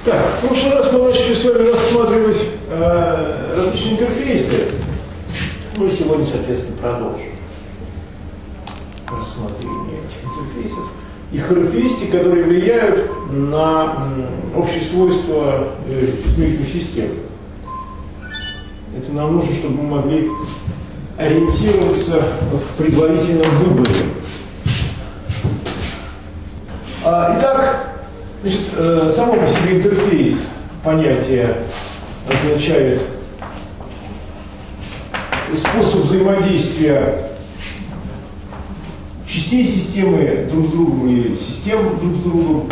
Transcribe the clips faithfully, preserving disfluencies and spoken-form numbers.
Так, в прошлый раз мы начали с вами рассматривать э, различные интерфейсы. Мы сегодня, соответственно, продолжим рассмотрение этих интерфейсов и характеристик, которые влияют на м, общие свойства э, измерительной системы. Это нам нужно, чтобы мы могли ориентироваться в предварительном выборе. А, итак, значит, э, само по себе интерфейс понятие означает способ взаимодействия частей системы друг с другом или систем друг с другом.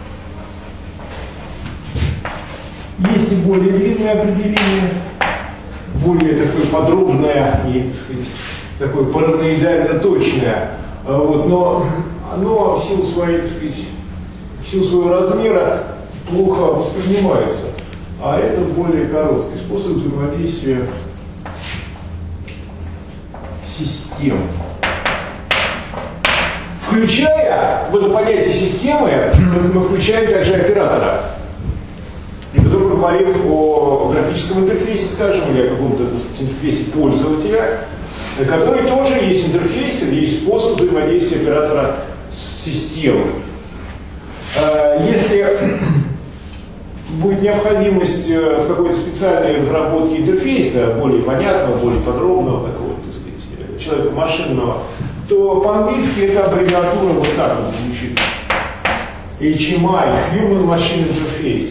Есть и более длинное определение, более такое подробное и, так сказать, такое параноидально точное, вот, но оно в силу своей, так сказать, в силу своего размера плохо воспринимается. А это более короткий способ взаимодействия систем. Включая в это понятие системы, мы включаем также оператора. И потом мы говорим о графическом интерфейсе, скажем, или о каком-то интерфейсе пользователя, который тоже есть интерфейс, есть способ взаимодействия оператора с системой. Если будет необходимость в какой-то специальной разработке интерфейса, более понятного, более подробного, такого, так сказать, человека-машинного, то по-английски эта аббревиатура вот так вот звучит. эйч эм ай, Human Machine Interface.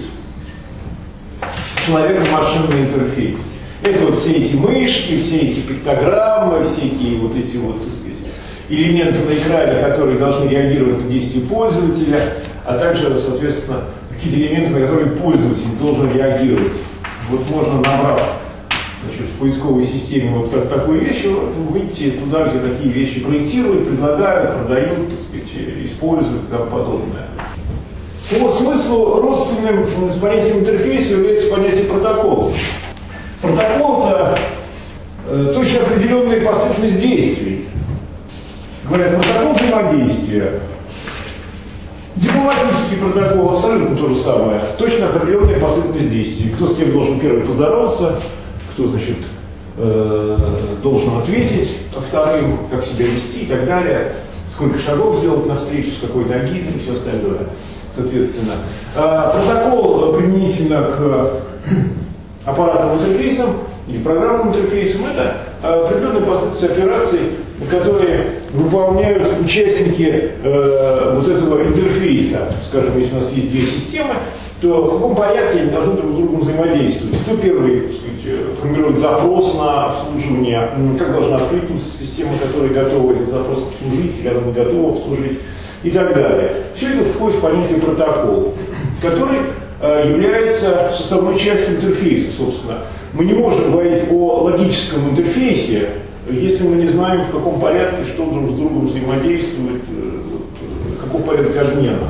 Человеко-машинный интерфейс. Это вот все эти мышки, все эти пиктограммы, все эти вот эти вот, так сказать, элементы на экране, которые должны реагировать на действия пользователя, а также, соответственно, какие-то элементы, на которые пользователь должен реагировать. Вот можно, набрав, значит, в поисковой системе вот так, такую вещь, выйти туда, где такие вещи проектируют, предлагают, продают, так сказать, используют и тому подобное. По смыслу родственным с понятием интерфейса является понятие протокола. Протокол – это э, точно определенная последовательность действий. Говорят, протокол взаимодействия. Дипломатический протокол абсолютно то же самое. Точно определенная последовательность действий. Кто с кем должен первый поздороваться, кто, значит, э, должен ответить, а вторым, как себя вести и так далее, сколько шагов сделать навстречу, с какой ноги и все остальное. Соответственно, э, протокол применительно к аппаратным интерфейсам или программным интерфейсам — это определенная последовательность операций, которые выполняют участники э, вот этого интерфейса. Скажем, если у нас есть две системы, то в каком порядке они должны друг с другом взаимодействовать. Кто первый, так сказать, формирует запрос на обслуживание, как должна откликнуться система, которая готова этот запрос обслужить, или она не готова обслужить, и так далее. Все это входит в понятие протокол, который э, является составной частью интерфейса, собственно. Мы не можем говорить о логическом интерфейсе, если мы не знаем, в каком порядке что друг с другом взаимодействует, каков порядок обмена.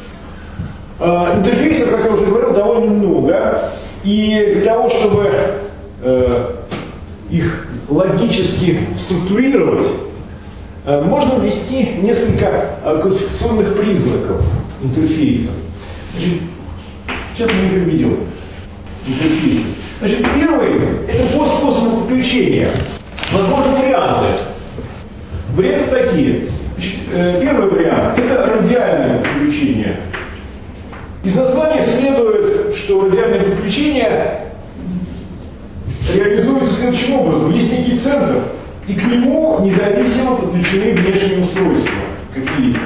Интерфейсов, как я уже говорил, довольно много. И для того, чтобы э, их логически структурировать, э, можно ввести несколько э, классификационных признаков интерфейса. Значит, сейчас мы их введем. Интерфейсы. Значит, первый – это по способу подключения. Возможны варианты. Варианты такие. Значит, э, первый вариант – это радиальное подключение. Из названия следует, что радиальное подключение реализуется следующим образом. Есть некий центр, и к нему независимо подключены внешние устройства какие-то.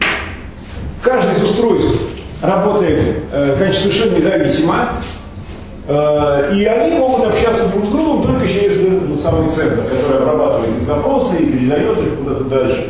Каждое из устройств работает, э, конечно, совершенно независимо, э, и они могут общаться друг с другом только через этот самый центр, который обрабатывает их запросы и передает их куда-то дальше.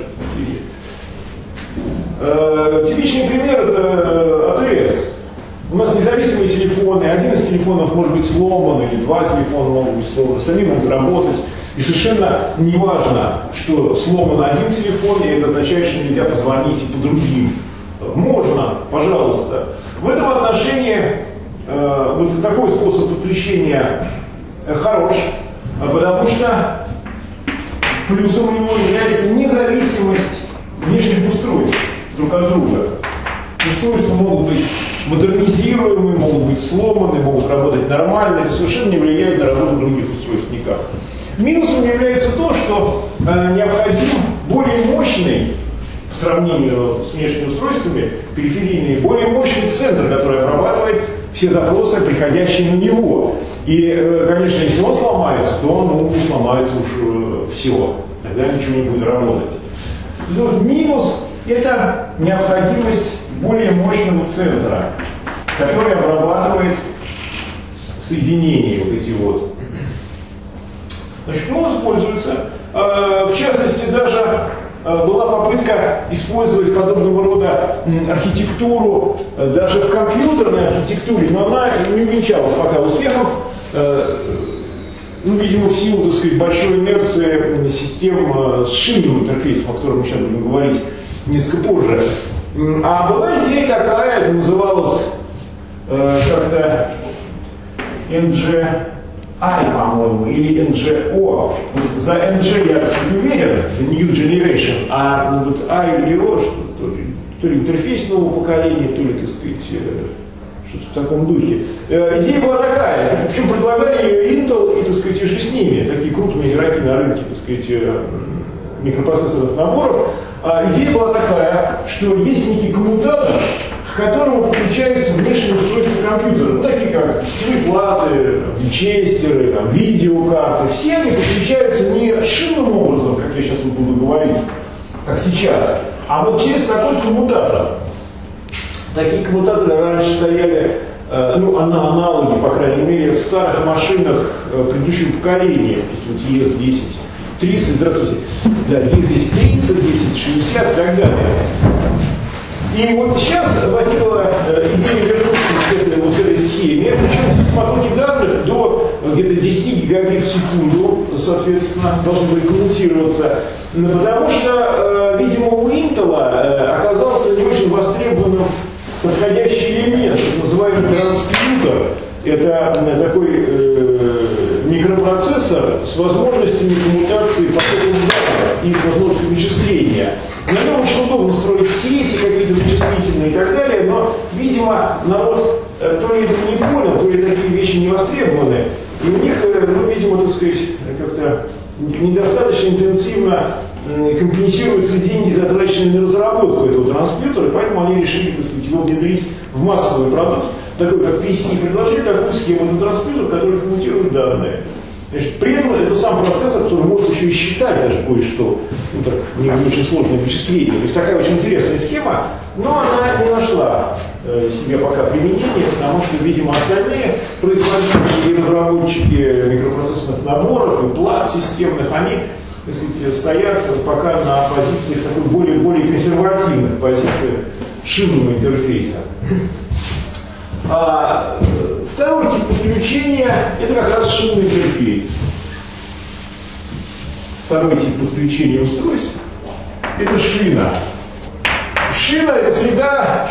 Э, типичный пример — это АТС. У нас независимые телефоны, один из телефонов может быть сломан, или два телефона могут быть сломаны, остальные могут работать. И совершенно не важно, что сломан один телефон, и это означает, что нельзя позвонить и по другим. Можно, пожалуйста. В этом отношении э, вот такой способ подключения хорош, потому что плюсом у него является независимость внешних устройств друг от друга. Устройства могут быть модернизируемы, могут быть сломаны, могут работать нормально, это совершенно не влияет на работу других устройств никак. Минусом является то, что э, необходим более мощный, в сравнении с внешними устройствами, периферийный, более мощный центр, который обрабатывает все запросы, приходящие на него. И, э, конечно, если он сломается, то он ну, сломается уж э, все, тогда ничего не будет работать. Но минус – это необходимость более мощного центра, который обрабатывает соединения вот эти вот. Значит, ну, он используется. В частности, даже была попытка использовать подобного рода архитектуру даже в компьютерной архитектуре, но она не увенчалась пока успехом. Ну, видимо, в силу, так сказать, большой инерции систем с шинным интерфейсом, о котором мы сейчас будем говорить несколько позже. А была идея такая, это называлось э, как-то эн джи ай, по-моему, или эн джи о. Вот за эн джи я, так сказать, уверен, New Generation, а вот I или O, что, то, ли, то ли интерфейс нового поколения, то ли, так сказать, что-то в таком духе. Э, идея была такая, причем предлагали ее Intel и, так сказать, и же с ними, такие крупные игроки на рынке, так сказать, микропроцессорных наборов. А идея была такая, что есть некий коммутатор, к которому подключаются внешние устройства компьютера, ну, такие как дисковые платы, винчестеры, там, видеокарты. Все они подключаются не шинным образом, как я сейчас вот буду говорить, как сейчас, а вот через такой коммутатор. Такие коммутаторы раньше стояли, э, ну, аналоги, по крайней мере, в старых машинах э, предыдущего поколения, то есть вот и эс десять. тридцать, здравствуйте, да, здесь тридцать, десять, шестьдесят и так далее. И вот сейчас возникла э, идея вернуться к вот этой схеме, причем здесь потоки данных до где-то десять гигабит в секунду, соответственно, должны были коммутироваться, потому что, э, видимо, у Intel э, оказался не очень востребованным подходящий элемент, называемый транспьютер. Это э, такой э, микропроцессор с возможностями коммутации потоков данных и с возможностью вычисления. На нем очень удобно строить сети какие-то вычислительные и так далее, но, видимо, народ э, то ли это не понял, то ли такие вещи не востребованы. И у них, э, ну, видимо, так сказать, как-то недостаточно интенсивно э, компенсируются деньги, затраченные на разработку этого транспьютера, и поэтому они решили, так сказать, его внедрить в массовый продукт, такой как пи си, и предложили такую схему на транспьютер, который коммутирует данные. Значит, при этом это сам процессор, который может еще и считать даже кое-что, ну, так, не очень сложное вычисление. То есть такая очень интересная схема, но она не нашла э, себе пока применения, потому что, видимо, остальные производители и разработчики микропроцессорных наборов и плат системных, они, так сказать, стоят пока на позициях такой более, более консервативных позициях шинного интерфейса. А, второй тип подключения – это как раз шинный интерфейс. Второй тип подключения устройств – это шина. Шина – это среда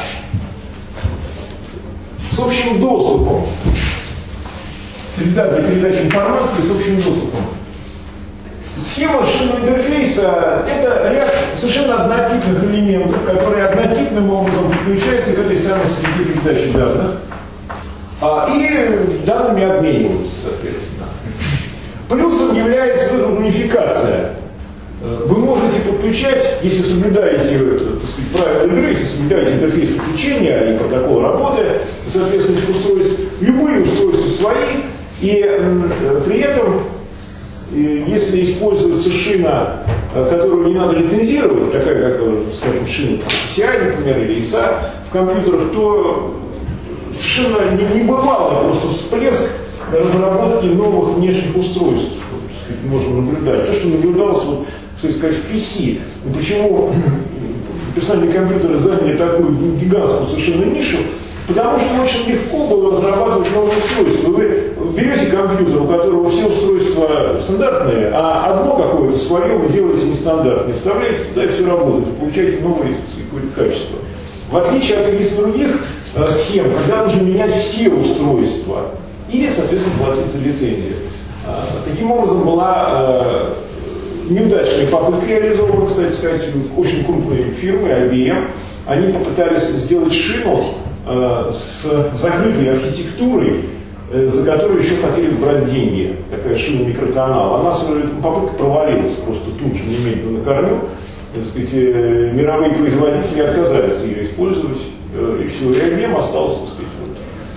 с общим доступом. Среда для передачи информации с общим доступом. Схема шинного интерфейса – это ряд совершенно однотипных элементов, которые однотипным образом подключаются к этой самой среде передачи данных а, и данными обмениваются, соответственно. Плюсом является унификация. Вы можете подключать, если соблюдаете, так сказать, правила игры, если соблюдаете интерфейс подключения и протокол работы соответствующих устройств, любые устройства свои, и э, при этом если используется шина, которую не надо лицензировать, такая как, скажем, шина пи си ай, например, или ай эс эй в компьютерах, то шина не, не бывала, просто всплеск разработки новых внешних устройств, так сказать, можно наблюдать. То, что наблюдалось, вот, так сказать, в пи си. И почему персональные компьютеры заняли такую гигантскую совершенно нишу? Потому что очень легко было разрабатывать новые устройства. Вы берете компьютер, у которого все устройства стандартные, а одно какое-то свое вы делаете нестандартное, вставляете туда и все работает, вы получаете новое какое-то качество. В отличие от каких-то других э, схем, когда нужно менять все устройства или, соответственно, платить за лицензию. Э, таким образом была э, неудачная попытка реализована, кстати сказать, очень крупной фирмы ай би эм. они попытались сделать шину э, с закрытой архитектурой, э, за которую еще хотели брать деньги. Такая шина микроканал. Она свою попытка провалилась просто тут же, немедленно на корню. Так сказать, э, мировые производители отказались ее использовать, э, и все. И ай би эм остался, так сказать, вот,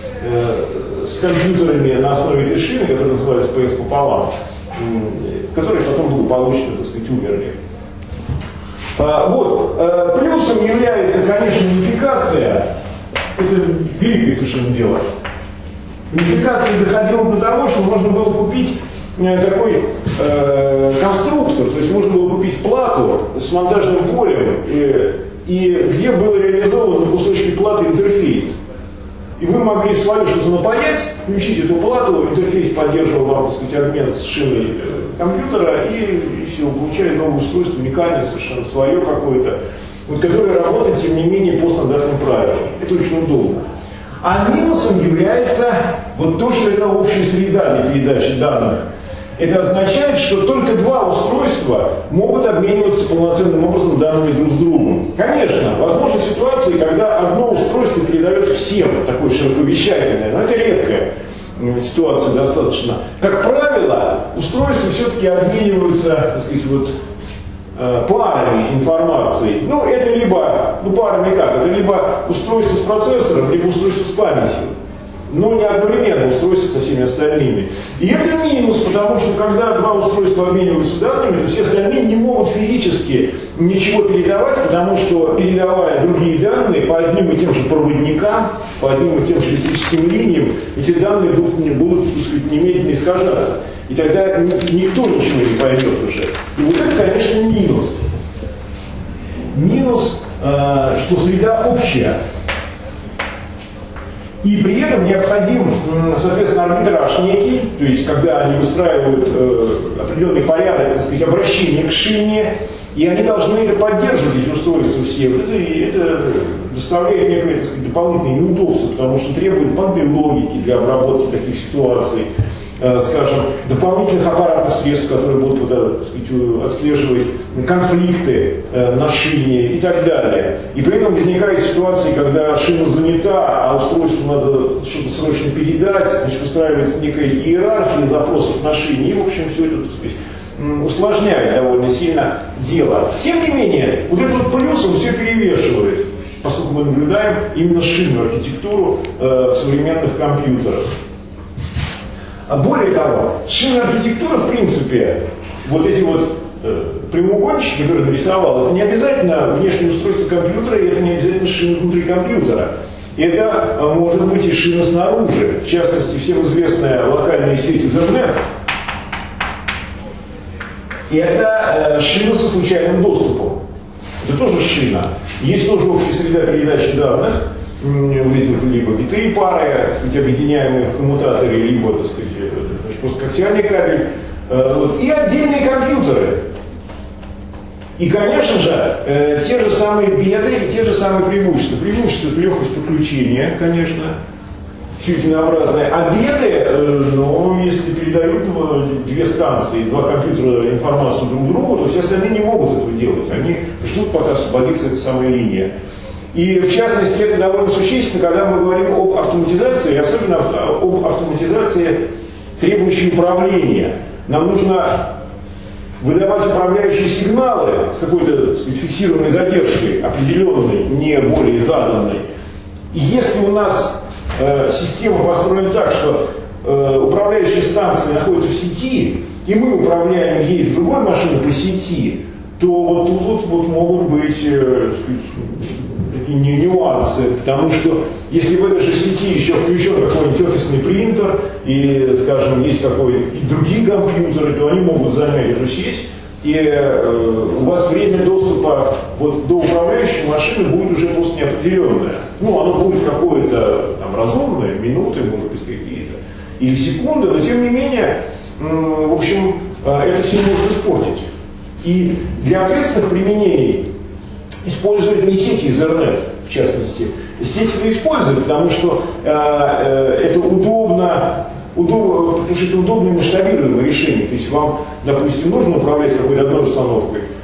э, с компьютерами на основе этой шины, которая называется пи эс пополам, э, которые потом благополучно, так сказать, умерли. А, вот. А, плюсом является, конечно, унификация. Это великое совершенно дело. Унификация доходила до того, что можно было купить э, такой э, конструктор, то есть можно было купить плату с монтажным полем, э, и где был реализован на кусочке платы интерфейс. И вы могли свою что-то напаять, включить эту плату, интерфейс поддерживал вам, так сказать, обмен с шиной э, компьютера, и, и все, получали новое устройство, уникальное, совершенно свое какое-то, вот, которое работает, тем не менее, по стандартным правилам. Это очень удобно. А минусом является вот то, что это общая среда для передачи данных. Это означает, что только два устройства могут обмениваться полноценным образом данными друг с другом. Конечно, возможны ситуации, когда одно устройство передает всем, такое широковещательное, но это редкая ситуация достаточно. Как правило, устройства все-таки обмениваются, так сказать, вот, парами информации. Ну, это либо, ну, парами как? Это либо устройство с процессором, либо устройство с памятью. Но не одновременно устройство со всеми остальными. И это минус, потому что когда два устройства обмениваются данными, то все остальные не могут физически ничего передавать, потому что, передавая другие данные по одним и тем же проводникам, по одним и тем же электрическим линиям, эти данные будут, будут, так сказать, немедленно искажаться. И тогда никто ничего не поймет уже. И вот это, конечно, минус. Минус, э, что среда общая. И при этом необходим, соответственно, арбитраж некий, то есть когда они выстраивают э, определенный порядок, так сказать, обращения к шине, и они должны это поддерживать, эти устройства все. Вот это, и это доставляет некое, так сказать, дополнительное неудобство, потому что требует бандной логики для обработки таких ситуаций, э, скажем, дополнительных аппаратных средств, которые будут вот, так сказать, отслеживать конфликты э, на шине и так далее. И при этом возникает ситуация, когда шина занята, а устройству надо что-то срочно передать, значит, выстраивается некая иерархия запросов на шине, и, в общем, все это, так сказать, усложняет довольно сильно дело. Тем не менее, вот этот вот плюс, он все перевешивает, поскольку мы наблюдаем именно шинную архитектуру э, в современных компьютерах. А более того, шинная архитектура, в принципе, вот эти вот э, прямоугольнички, которые нарисовал, это не обязательно внешнее устройство компьютера, и это не обязательно шина внутри компьютера. Это э, может быть и шина снаружи. В частности, всем известная локальная сеть Ethernet. И это э, шина со случайным доступом. Это тоже шина. Есть тоже общая среда передачи данных, либо битые пары, так сказать, объединяемые в коммутаторе, либо, так сказать, плоскоаксиальный кабель, э, вот, и отдельные компьютеры. И, конечно же, э, те же самые беды и те же самые преимущества. Преимущество – это легкость подключения, конечно, все единообразное. А беды, э, ну, если передают две станции, два компьютера информацию друг другу, то все остальные не могут этого делать. Они ждут, пока освободится эта самая линия. И, в частности, это довольно существенно, когда мы говорим об автоматизации, особенно об автоматизации, требующей управления. Нам нужно выдавать управляющие сигналы с какой-то, так сказать, фиксированной задержкой, определенной, не более заданной. И если у нас э, система построена так, что э, управляющая станция находится в сети, и мы управляем ей с другой машины по сети, то вот тут вот, вот могут быть э, такие нюансы, потому что если в этой же сети еще включен какой-нибудь офисный принтер или, скажем, есть какие-то другие компьютеры, то они могут занять эту сеть, и э, у вас время доступа вот, до управляющей машины будет уже просто неопределенное. Ну, оно будет какое-то там разумное, минуты, может быть, какие-то, или секунды, но тем не менее, э, в общем, э, это все может испортить. И для ответственных применений используют не сети Ethernet, в частности. Сети-то используют, потому что э, э, это удобно, удоб, потому что это удобное масштабируемое решение. То есть вам, допустим, нужно управлять какой-то одной установкой,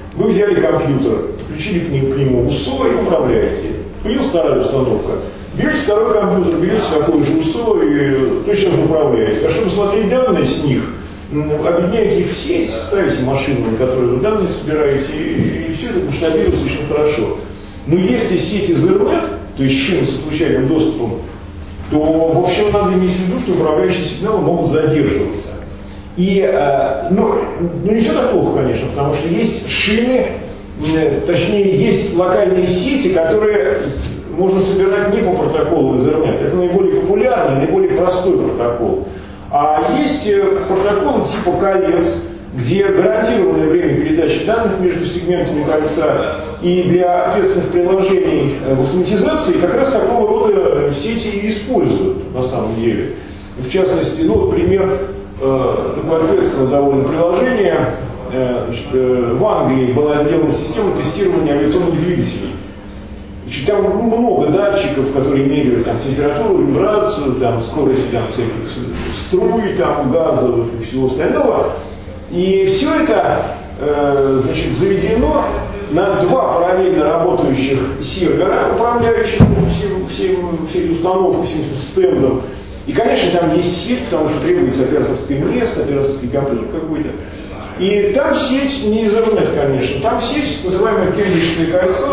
Вы взяли компьютер, подключили к нему, к нему УСО и управляете. Появилась вторая установка. Берете второй компьютер, берете такой же УСО и точно же управляете. А чтобы смотреть данные с них, объединяете их в сеть, ставите машину, на которой вы данные собираете, и, и все это масштабируется очень хорошо. Но если сеть Ethernet, то есть шины со случайным доступом, то, в общем, надо иметь в виду, что управляющие сигналы могут задерживаться. И, э, ну, ну, не все так плохо, конечно, потому что есть шины, э, точнее, есть локальные сети, которые можно собирать не по протоколу Ethernet. Это наиболее популярный, наиболее простой протокол. А есть протоколы типа колец, где гарантированное время передачи данных между сегментами кольца, и для ответственных приложений в автоматизации как раз такого рода сети и используют на самом деле. В частности, ну, вот пример э, такое ответственное довольно приложение. Э, значит, э, в Англии была сделана система тестирования авиационных двигателей. Значит, там много датчиков, которые меряют там, температуру, вибрацию, там, скорость там, всяких струй, там, газовых и всего остального. И все это э, значит, заведено на два параллельно работающих сервера, управляющих всем, всем, всей установкой, всем этим стендом. И, конечно, там есть сеть, потому что требуется операторское место, операторский компьютер какой-то. И там сеть не Ethernet, конечно, там сеть, называемое Кембриджское кольцо,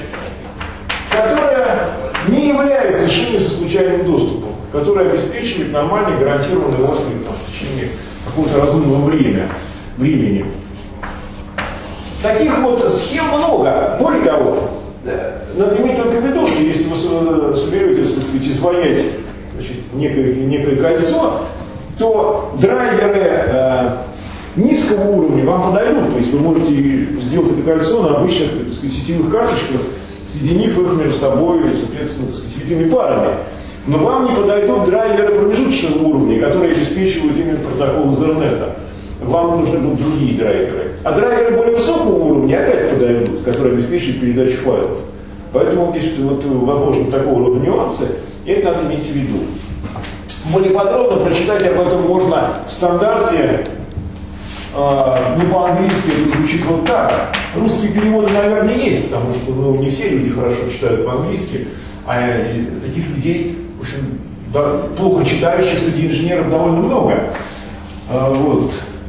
которая не является шиной со случайным доступом, которая обеспечивает нормальный гарантированный отклик в течение какого-то разумного времени. времени. Таких вот схем много. Более того, надо иметь только в виду, что если вы соберетесь, так сказать, изваять значит, некое, некое кольцо, то драйверы э, низкого уровня вам подойдут. То есть вы можете сделать это кольцо на обычных, так сказать, сетевых карточках, соединив их между собой, соответственно, так сказать, витыми парами. Но вам не подойдут драйверы промежуточного уровня, которые обеспечивают именно протокол Ethernet. Вам нужны будут другие драйверы. А драйверы более высокого уровня опять подойдут, которые обеспечивают передачу файлов. Поэтому, если вот, возможно, такого рода нюансы, это надо иметь в виду. Более подробно прочитать об этом можно в стандарте. Uh, ну, по-английски это звучит вот так. Русские переводы, наверное, есть, потому что ну, не все люди хорошо читают по-английски, а таких людей, в общем, да, плохо читающих среди инженеров довольно много. Uh, вот.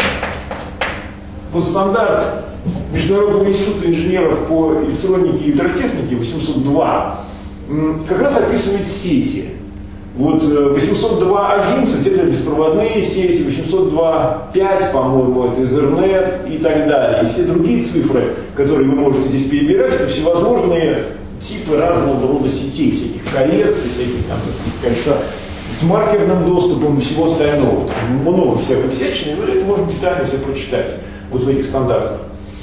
Вот стандарт Международного института инженеров по электронике и гидротехнике восемьсот два как раз описывает сети. Вот восемьсот два точка одиннадцать это беспроводные сети, восемьсот два точка пять, по-моему, это Ethernet и так далее. И все другие цифры, которые вы можете здесь перебирать, это всевозможные типы разного рода сетей, всяких колец, всяких там, кольца с маркерным доступом и всего остального. Там много всякой всячины, но это можно детально все прочитать вот в этих стандартах.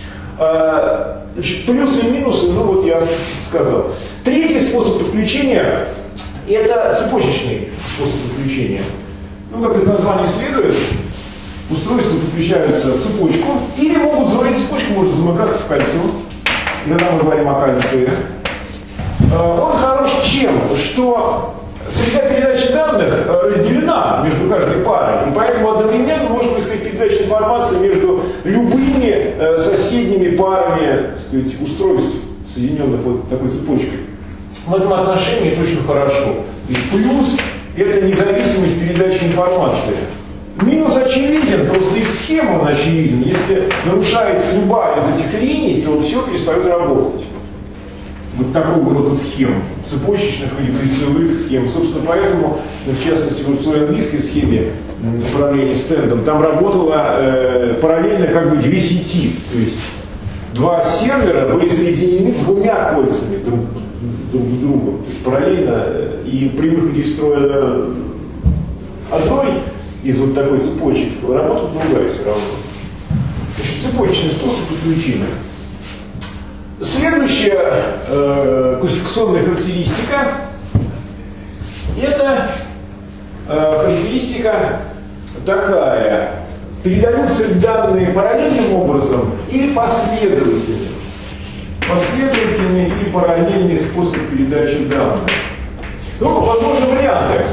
А, значит, плюсы и минусы, ну вот я сказал. Третий способ подключения — это цепочечный способ подключения. Ну, как из названия следует, устройства подключаются в цепочку, или могут заводить цепочку, может замыкаться в кольцо. Иногда мы говорим о кольце. Он хорош чем? Что среда передачи данных разделена между каждой парой, и поэтому одновременно может происходить передача информации между любыми соседними парами, так сказать, устройств, соединенных вот такой цепочкой. В этом отношении это очень хорошо. То есть плюс – это независимость передачи информации. Минус очевиден, просто из схемы он очевиден. Если нарушается любая из этих линий, то все перестает работать. Вот такого рода схем, цепочечных или кольцевых схем. Собственно, поэтому, в частности, вот в своей английской схеме управления стендом, там работало э, параллельно как бы две сети. То есть два сервера были соединены двумя кольцами друг, друг с другом. То есть параллельно, и при выходе из строя одной из вот такой цепочек работала другая все равно. Значит, цепочечный способ подключения. Следующая э, классификационная характеристика – это э, характеристика такая. Передаются данные параллельным образом или последовательно. Последовательный и параллельный способ передачи данных. Ну, возможны варианты.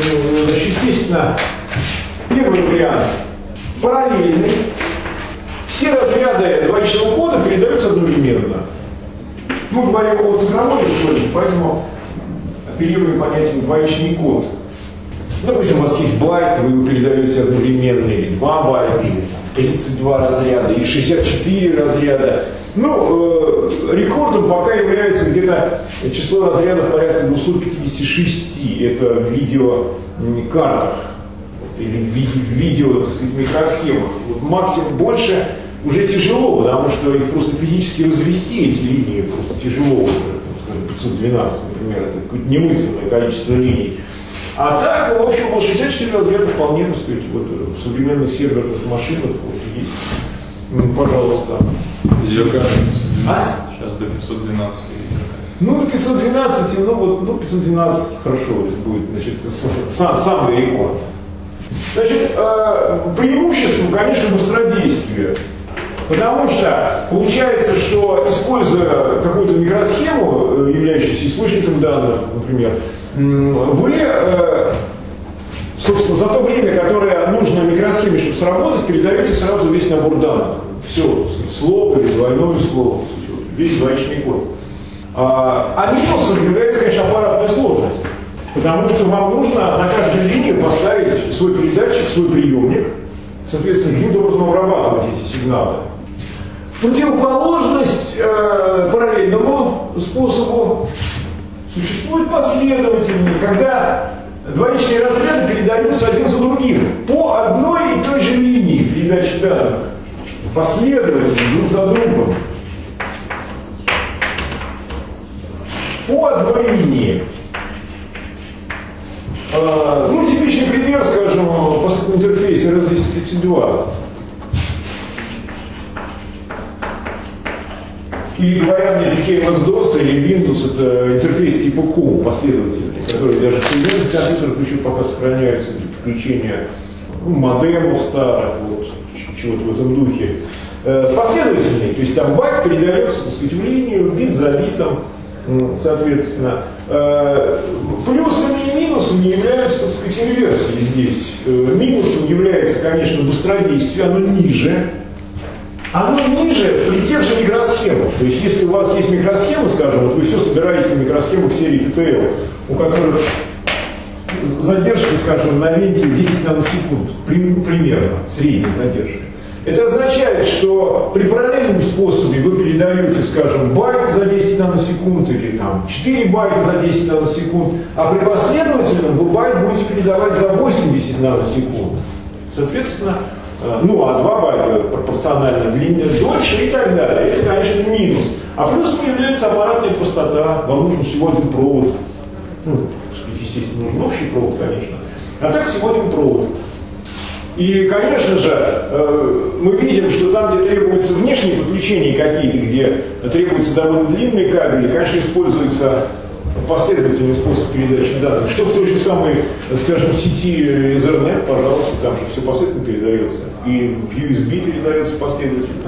Значит, естественно, первый вариант – параллельный. все разряды двоичного кода передаются одновременно. Мы говорим о цифровой истории, поэтому оперируем понятием двоичный код. Допустим, у вас есть байт, вы его передаете одновременно, или два байта, или тридцать два разряда, или шестьдесят четыре разряда. Ну, э, рекордом пока является где-то число разрядов порядка двести пятьдесят шесть. Это в видеокартах или в, ви- в видео, так сказать, микросхемах. Вот максимум больше уже тяжело, потому что их просто физически развести, эти линии, просто тяжело. Уже, скажем, пятьсот двенадцать, например, это какое-то немыслимое количество линий. А так, в общем, вот шестьдесят четыре разряда вполне, так сказать, вот в современных серверных машинах вот есть. Ну, пожалуйста. Видеокарта пятьсот двенадцать, а? Сейчас до пятьсот двенадцать видеокарта. Ну, пятьсот двенадцать, ну вот, ну, пятьсот двенадцать хорошо будет, значит, сам, самый рекорд. Значит, э, преимущество, конечно, быстродействие. Потому что получается, что используя какую-то микросхему, являющуюся источником данных, например, вы, э, собственно, за то время, которое нужно микросхеме, чтобы сработать, передаете сразу весь набор данных. Все, слог или двойное слово, весь двоичный код. А, а минусом является, конечно, аппаратная сложность. Потому что вам нужно на каждую линию поставить свой передатчик, свой приемник, соответственно, каким-то образом обрабатывать эти сигналы. В противоположность э, параллельному способу существует последовательный, когда двоичные разряды передаются один за другим по одной и той же линии передачи данных. Последовательно, друг за другом. По одной линии. Э, ну, типичный пример, скажем, по интерфейсе эр эс двести тридцать два. Или говоря на языке эм эс дос или Windows, это интерфейс типа ком последовательный, который даже в современных компьютерах еще пока сохраняется для подключения ну, модемов старых, вот, чего-то в этом духе. Э, последовательный, то есть там байт передается, так сказать, в линию, бит за битом, соответственно. Э, плюсами и минусами являются, так сказать, инверсии здесь. Э, минусом является, конечно, быстродействие, оно ниже. Оно ниже при тех же микросхемах. То есть, если у вас есть микросхемы, скажем, вот вы все собираете в микросхему в серии ти ти эл, у которых задержка, скажем, на ленте десять наносекунд, примерно, средняя задержка. Это означает, что при параллельном способе вы передаете, скажем, байт за десять наносекунд или там четыре байта за десять наносекунд, а при последовательном вы байт будете передавать за восемьдесят наносекунд. Соответственно, ну, а два байта пропорционально длиннее, дольше и так далее. Это, конечно, минус. А плюсом является аппаратная простота. Вам нужен всего один провод. Ну, естественно, нужен общий провод, конечно. А так всего один провод. И, конечно же, мы видим, что там, где требуются внешние подключения какие-то, где требуются довольно длинные кабели, конечно, используется последовательный способ передачи данных. Что в той же самой, скажем, сети Ethernet, пожалуйста, там же все последовательно передается. И в ю эс би передается последовательно.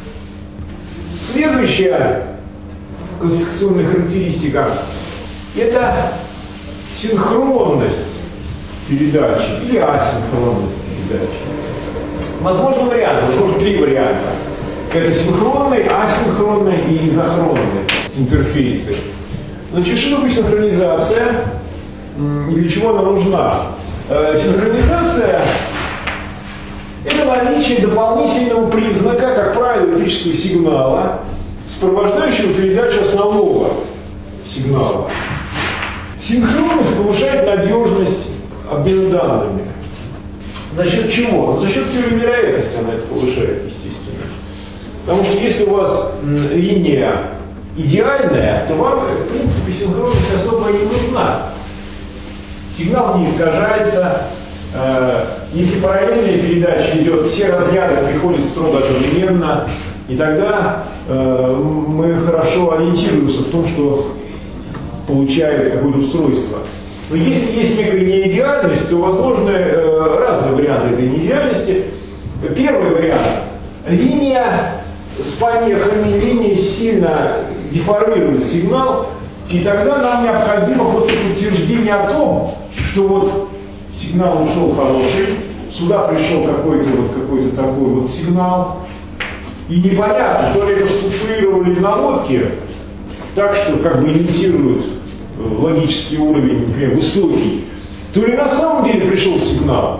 Следующая классификационная характеристика – это синхронность передачи или асинхронность передачи. Возможно вариант, возможно три варианта. Это синхронный, асинхронный и изохронный интерфейсы. Значит, что такое синхронизация и для чего она нужна? Э, синхронизация – это наличие дополнительного признака, как правило, электрического сигнала, сопровождающего передачу основного сигнала. Синхронность повышает надежность обмена данными. За счет чего? Ну, за счет теории вероятности она это повышает, естественно. Потому что если у вас м, линия идеальная, то вам, в принципе, синхронность особо не нужна. Сигнал не искажается. Э, если параллельная передача идет, все разряды приходят строго одновременно, и тогда э, мы хорошо ориентируемся в том, что получает какое-то устройство. Но если есть некая неидеальность, то возможны э, разные варианты этой неидеальности. Первый вариант. Линия с помехами, линия сильно деформирует сигнал, и тогда нам необходимо просто подтверждение о том, что вот сигнал ушел хороший, сюда пришел какой-то вот какой-то такой вот сигнал, И непонятно, то ли это структурировали наводки так, что как бы имитируют логический уровень, например, высокий, то ли на самом деле пришел сигнал,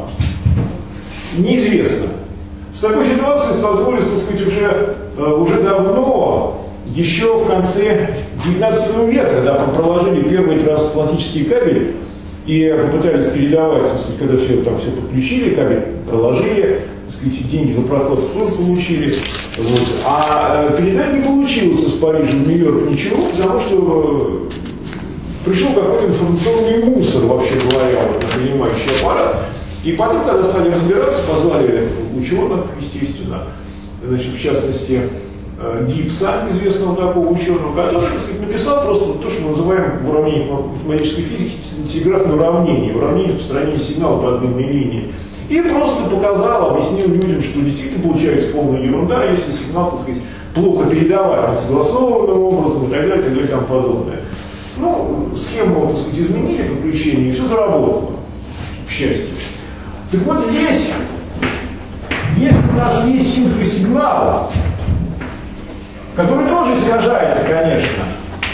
неизвестно. С такой ситуацией столкнулись, так сказать, уже, уже давно, еще в конце девятнадцатого века, когда проложили первые трансатлантические кабели и попытались передавать, так сказать, когда все, там все подключили, кабель проложили, так сказать, деньги за прокладку тоже получили. Вот. А передать не получилось из Парижа в Нью-Йорк ничего, потому что пришел какой-то информационный мусор, вообще говоря, вот, принимающий аппарат. И потом, когда стали разбираться, позвали ученых, естественно, значит, в частности, Гибса, известного такого ученого, который, так сказать, написал просто то, что мы называем в уравнении математической физики телеграфное уравнение, уравнение распространения сигнала по одной линии. И просто показал, объяснил людям, что действительно получается полная ерунда, если сигнал, так сказать, плохо передавать несогласованным образом и так далее, и так далее, и тому подобное. Ну, схему, так сказать, изменили подключение, и все заработало, к счастью. Так вот здесь, если у нас есть синхросигнал, который тоже искажается, конечно,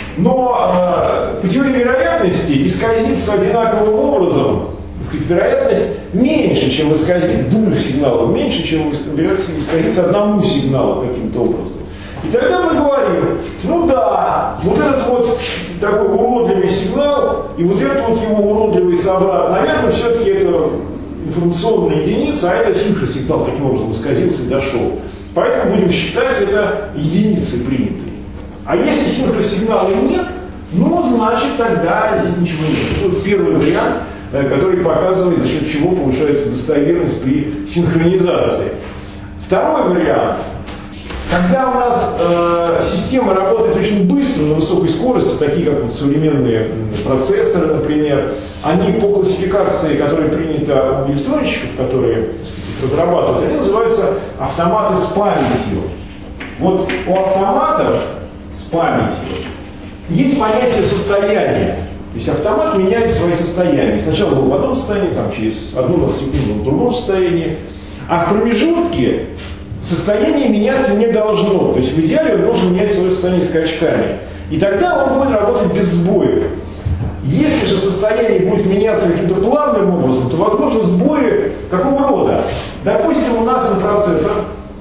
но э, по теории вероятности исказится одинаковым образом, так сказать, вероятность меньше, чем исказить двум сигналам, меньше, чем вероятность исказится одному сигналу каким-то образом. И тогда мы говорим, ну да, вот этот вот такой уродливый сигнал, и вот этот вот его уродливый собрат, наверное, все-таки это информационная единица, а это синхросигнал таким образом исказился и дошел. Поэтому будем считать это единицей принятой. А если синхросигнала нет, ну, значит, тогда здесь ничего нет. Вот первый вариант, который показывает, за счет чего повышается достоверность при синхронизации. Второй вариант. Когда у нас э, система работает очень быстро, на высокой скорости, такие как вот современные процессоры, например, они по классификации, которая принята у электронщиков, которые разрабатывают, они называются автоматы с памятью. Вот у автоматов с памятью есть понятие состояния. То есть автомат меняет свои состояния. Сначала был в одном состоянии, там, через одну секунду в другом состоянии. А в промежутке состояние меняться не должно. То есть в идеале он должен менять свое состояние скачками. И тогда он будет работать без сбоев. Если же состояние будет меняться каким-то плавным образом, то возможно сбои какого рода? Допустим, у нас на процессор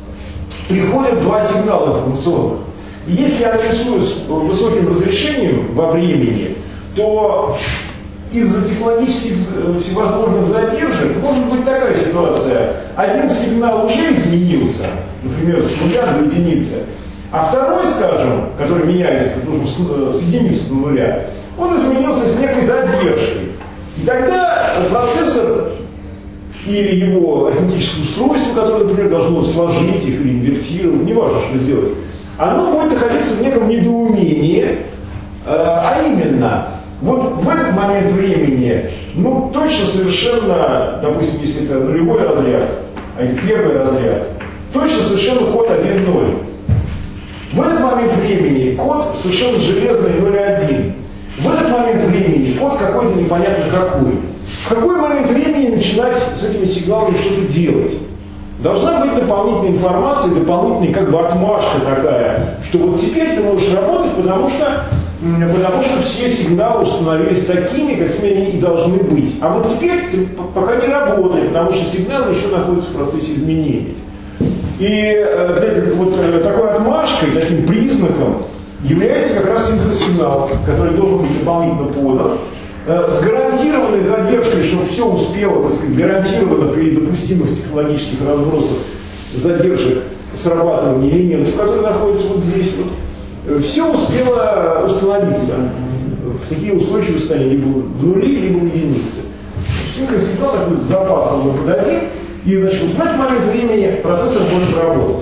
приходят два сигнала информационных. И если я рисую с высоким разрешением во времени, то из-за технологических всевозможных задержек может быть такая ситуация. Один сигнал уже изменился, например, с нуля до единицы, а второй, скажем, который меняется, должен с единицы до нуля, он изменился с некой задержкой. И тогда процессор или его арифметическое устройство, которое, например, должно сложить их или инвертировать, неважно, что сделать, оно будет находиться в неком недоумении, а именно, вот в этот момент времени, ну, точно совершенно, допустим, если это нулевой разряд, а это первый разряд, точно совершенно код один ноль. В этот момент времени код совершенно железный ноль один. В этот момент времени код какой-то непонятно какой. В какой момент времени начинать с этими сигналами что-то делать? Должна быть дополнительная информация, дополнительная как бы отмашка такая, что вот теперь ты можешь работать, потому что, потому что все сигналы установились такими, какими они и должны быть. А вот теперь ты пока не работай, потому что сигналы еще находятся в процессе изменений. И э, вот э, такой отмашкой, таким признаком является как раз синхросигнал, который должен быть дополнительно подан, э, с гарантированной задержкой, чтобы все успело, так сказать, гарантированно при допустимых технологических разбросах задержек срабатывания элементов, которые находятся вот здесь вот, э, все успело установиться в такие устойчивые состояния, либо в нули, либо в единице. Синхросигнал такой с запасом мы подадим, и, значит, вот в этот момент времени процессор может работать.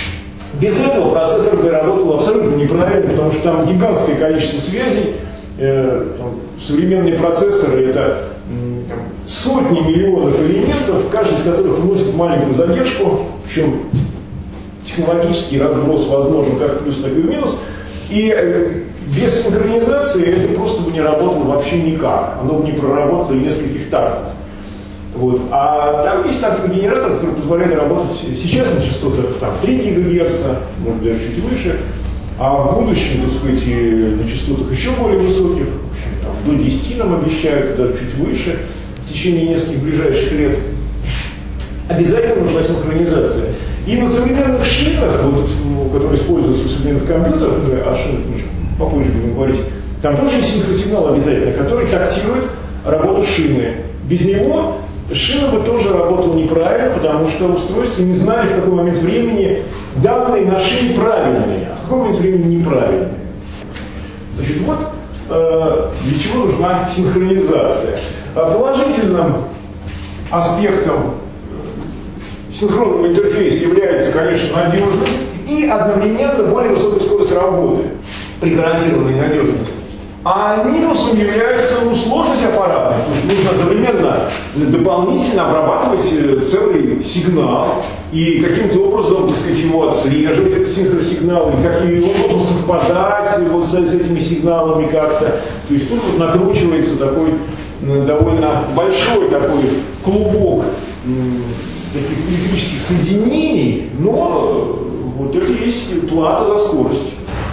Без этого процессор бы работал абсолютно неправильно, потому что там гигантское количество связей. Э, там, современные процессоры — это э, там, сотни миллионов элементов, каждый из которых вносит маленькую задержку, в чем технологический разброс возможен как плюс, так и в минус. И э, без синхронизации это просто бы не работало вообще никак. Оно бы не проработало нескольких тактов. Вот. А там есть такой генератор, который позволяет работать сейчас на частотах там, три гигагерца, может даже чуть выше, а в будущем, так сказать, на частотах еще более высоких, в общем, там, до десяти нам обещают, даже чуть выше, в течение нескольких ближайших лет. Обязательно нужна синхронизация. И на современных шинах, вот, которые используются в современных компьютерах, о шинах мы попозже будем говорить, там тоже есть синхросигнал обязательно, который тактирует работу шины. Без него шина бы тоже работала неправильно, потому что устройство не знали, в какой момент времени данные на шине правильные, а в какой момент времени неправильные. Значит, вот э, для чего нужна синхронизация. Положительным аспектом синхронного интерфейса является, конечно, надежность и одновременно более высокая скорость работы при гарантированной надежности. А минусом является ну, сложность аппаратная, потому что нужно одновременно дополнительно обрабатывать целый сигнал и каким-то образом, так сказать, его отслеживать, этот синхросигнал, и каким образом совпадать вот с, с этими сигналами как-то. То есть тут вот накручивается такой довольно большой такой клубок таких электрических соединений, но вот это есть плата за скорость.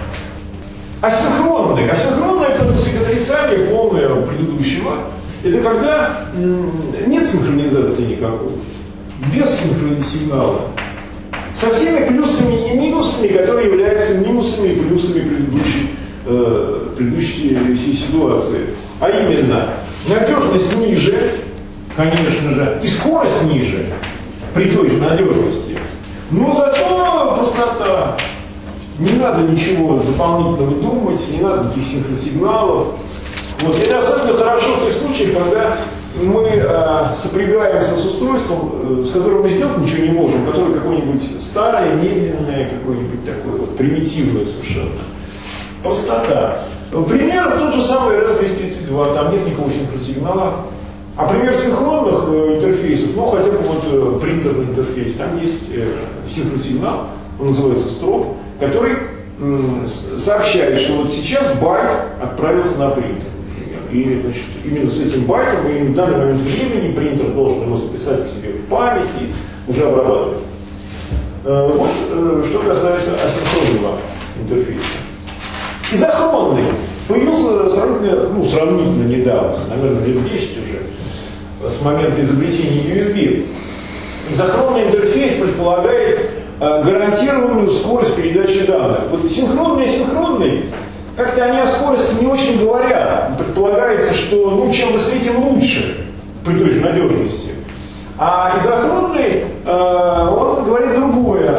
Асинхронный. Асинхронный — это, так сказать, отрицание полное предыдущего. Это когда нет синхронизации никакой, без синхроносигнала, со всеми плюсами и минусами, которые являются минусами и плюсами предыдущей, э, предыдущей всей ситуации. А именно, надежность ниже, конечно же, и скорость ниже, при той же надежности. Но зато простота. Не надо ничего дополнительного думать, не надо никаких синхросигналов. Вот. Это особенно хорошо в тех случаях, когда мы э, сопрягаемся с устройством, э, с которым мы сделать ничего не можем, которое какое-нибудь старое, медленное, какое-нибудь такое вот, примитивное совершенно. Простота. Пример тот же самый эс двести тридцать два, там нет никакого синхросигнала. А пример синхронных э, интерфейсов, ну хотя бы вот э, принтерный интерфейс, там есть э, синхросигнал, он называется строп, который э, сообщает, что вот сейчас байт отправился на принтер, например. И значит, именно с этим байтом, и в данный момент времени принтер должен его записать к себе в память и уже обрабатывать. Э, вот э, что касается асинхронного интерфейса. Изохронный появился сравнительно, ну, сравнительно недавно, наверное, лет десять уже, с момента изобретения ю эс би. Изохронный интерфейс предполагает э, гарантированную скорость передачи данных. Вот синхронный и синхронный, как-то они о скорости не очень говорят. Предполагается, что ну, чем быстрее, тем лучше, при той же надежности. А изохронный, э, он говорит другое.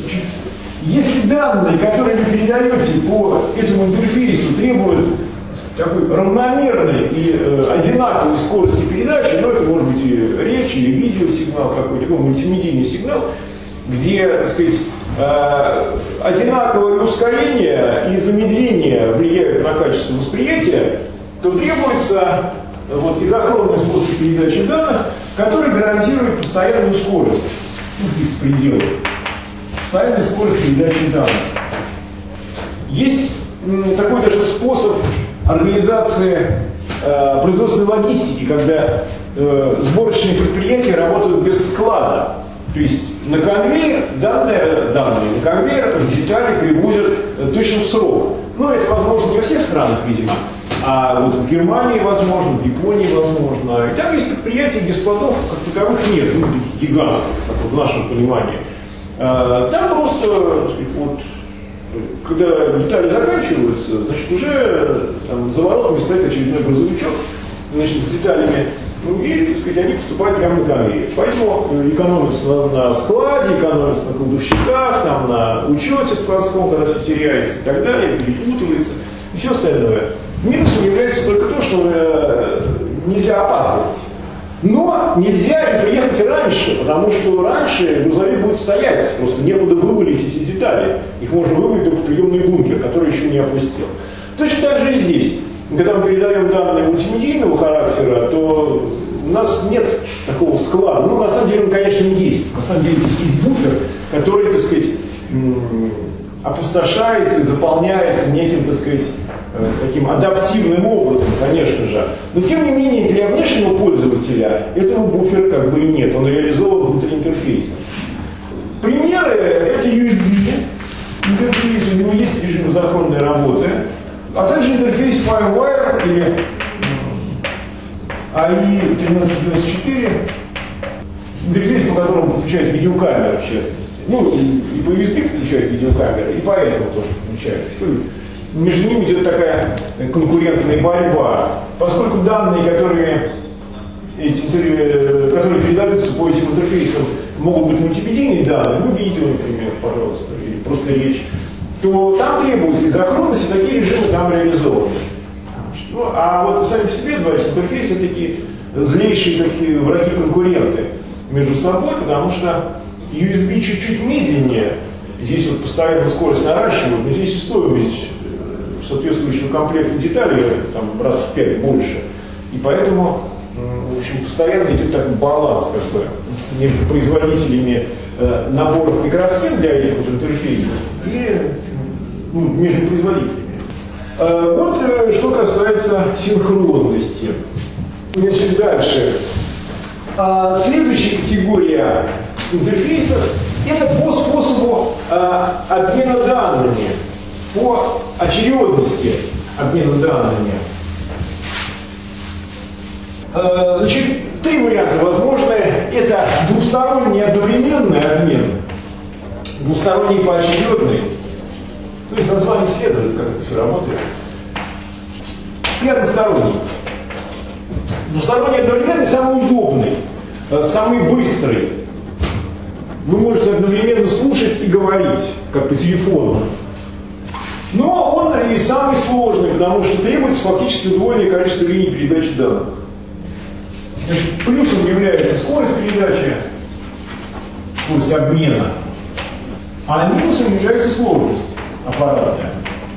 Если данные, которые вы передаете по этому интерфейсу, требуют такой равномерной и э, одинаковой скорости передачи, ну это может быть и речь, или видеосигнал какой-то, такой мультимедийный сигнал, где, так сказать, э, одинаковое ускорение и замедление влияют на качество восприятия, то требуется вот, изохронный способ передачи данных, который гарантирует постоянную скорость, ну, в пределах. Постоянная скорость передачи данных. Есть м, такой даже способ организации э, производственной логистики, когда э, сборочные предприятия работают без склада. То есть на конвейер данные, данные на конвейер детали привозят э, точно в срок. Но это возможно не во всех странах, видимо. А вот в Германии возможно, в Японии возможно. И там есть предприятия, где складов как таковых нет, ну, гигантских, как в нашем понимании. Там просто, так сказать, вот, когда детали заканчиваются, значит, уже там, за воротами стоит очередной грузовичок, значит, с деталями, ну, и, так сказать, они поступают прямо на конвейер. Поэтому экономится на, на складе, экономится на кладовщиках, там, на учете складском, когда все теряется и так далее, перепутывается, и все остальное. Минусом является только то, что э, нельзя опаздывать. Но нельзя и приехать раньше, потому что раньше грузовик будет стоять, просто некуда вывалить эти детали. Их можно вывалить только в приемный бункер, который еще не опустел. Точно так же и здесь. Когда мы передаем данные мультимедийного характера, то у нас нет такого склада. Ну, на самом деле, он, конечно, есть. На самом деле, здесь есть буфер, который, так сказать, опустошается и заполняется неким, так сказать, таким адаптивным образом, конечно же. Но тем не менее для внешнего пользователя этого буфера как бы и нет, он реализован внутри интерфейса. Примеры это ю эс би интерфейс, у него есть режим изохронной работы, а также интерфейс FireWire или эй и тринадцать девяносто четыре, интерфейс, по которому подключают видеокамеры в частности. Ну, и, и по ю эс би подключают видеокамеры, и по этому тоже подключают. Между ними идет такая конкурентная борьба, поскольку данные, которые, эти, которые передаются по этим интерфейсам, могут быть мультимедийные данные, ну, видео, например, пожалуйста, или просто речь, то там требуется изохронность, и такие режимы там реализованы. Ну, а вот сами по себе два интерфейса такие злейшие такие враги-конкуренты между собой, потому что ю эс би чуть-чуть медленнее, здесь вот постоянно скорость наращивают, но здесь и стоимость соответствующего комплекта деталей там, раз в пять больше. И поэтому, в общем, постоянно идет такой баланс как бы, между производителями э, наборов микросхем для этих вот интерфейсов и ну, между производителями. Э, вот э, что касается синхронности. Значит, дальше. Э, следующая категория интерфейсов это по способу э, обмена данными, по очередности обмена данными. Э, значит, три варианта возможны. Это двусторонний одновременный обмен, двусторонний поочередный. То есть название следует, как это все работает. И односторонний. Двусторонний одновременный самый удобный, самый быстрый. Вы можете одновременно слушать и говорить, как по телефону. Но он и самый сложный, потому что требуется фактически удвоенное количество линий передачи данных. Значит, плюсом является скорость передачи, скорость обмена, а минусом является сложность аппаратная.